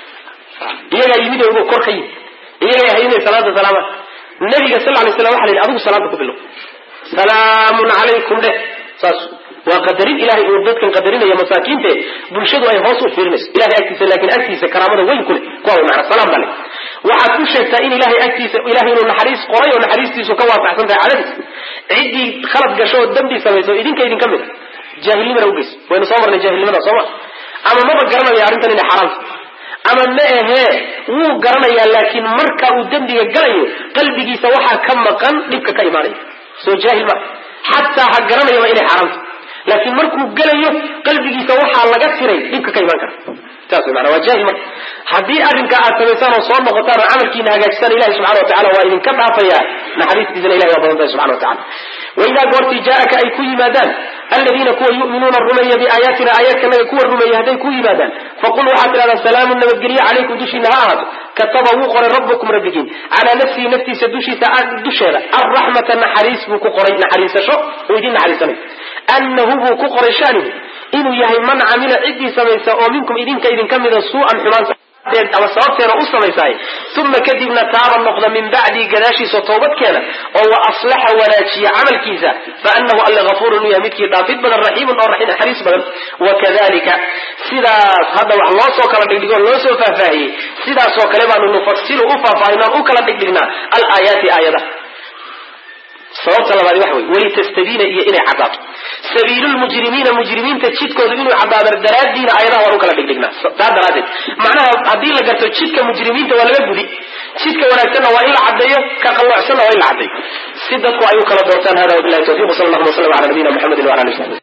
iyagaa yimid ogo kor ka yimid iyagaa haynay salaanta salaama nabiga sal alay slam waxa la yidhi adigu salaamta ku bilow salaamun calaykum dheh saas waa qadarin ilahay uu dadkan qadarinaya masaakiinte bulshadu ay hoos u fiirinayso ilahay agtiisa laakiin agtiisa karaamada weyn ku leh kuwa macna salaam bale waxaad ku sheegtaa in ilahay agtiisa ilahay inuu naxariis qoray oo naxariistiisu ka waafaqsan tahay cadadiis ciddii khalad gasho oo dambi samayso idinka idin ka mid a jaahilnimana ugeys waynu soo marnay jaahilnimada sooma ama maba garanaya arrintan inay xaraamta ama ma ahee wuu garanayaa laakiin marka uu dembiga galayo qalbigiisa waxaa ka maqan dhibka ka imaanaya soo jaahil ma xataa ha garanayaba inay xaraamta laakiin markuu galayo qalbigiisa waxaa laga tiray dhibka ka imaan kara taas macna waa jaahil marka haddii arrinka aad samaysaan oo soo noqotaan oo camalkiina hagaagsan ilahi subxana watacala waa idinka dhaafayaa naxariistiisana ilahi waa badan tahay subxana watacala waidaa goortii jaa-aka ay ku yimaadaan aladiina kuwa yu'minuuna rumeeya biaayaatina aayaadkanaga kuwa rumeeya hadday ku yimaadaan faqul waxaad tidhahdaa salaamun nabadgelyo calaykum dushiina ha ahaato kataba wuu qoray rabbukum rabbigiin calaa nafsihi naftiisa dushiisa dusheeda alraxmata naxariis buu ku qoray naxariisasho uu idin naxariisanay annahu buu ku qoray shanigu inuu yahay man camila ciddii samaysa oo minkum idinka idinka mida suu'an xumaan ama sababteena u samaysaay uma kadibna taaba noqda min bacdii gadaashiisa toobadkeena oo wa aslaxa wanaajiya camalkiisa fa annahu alla ghafuurun yahay midkii dhaafid badan raxiimun oo naxariis badan wakadalika sidaas hadda wax loo soo kala dhigdhigo loo soo faahfaahiyey sidaasoo kale baanu nufasilu u faahfaahinaan u kala dhigdhignaa al aayaati aayadaha sababta labaad waxa wey walitastabiina iyo inay cadaato sabiilulmujrimiina mujrimiinta jidkooda inuu cadaado daraadiina ayadaha waan u kala dhigdhignaa taa daraadeed macnaha haddii la garto jidka mujrimiinta waa laga gudi jidka wanaagsanna waa in la caddeeyo ka qalloocsanna waa in la caddeeyo si dadku ay u kala doortaan hada wabillahi tawfiq sal allahu waslam ala nabiyina muxamedin wala alihi wasaxbi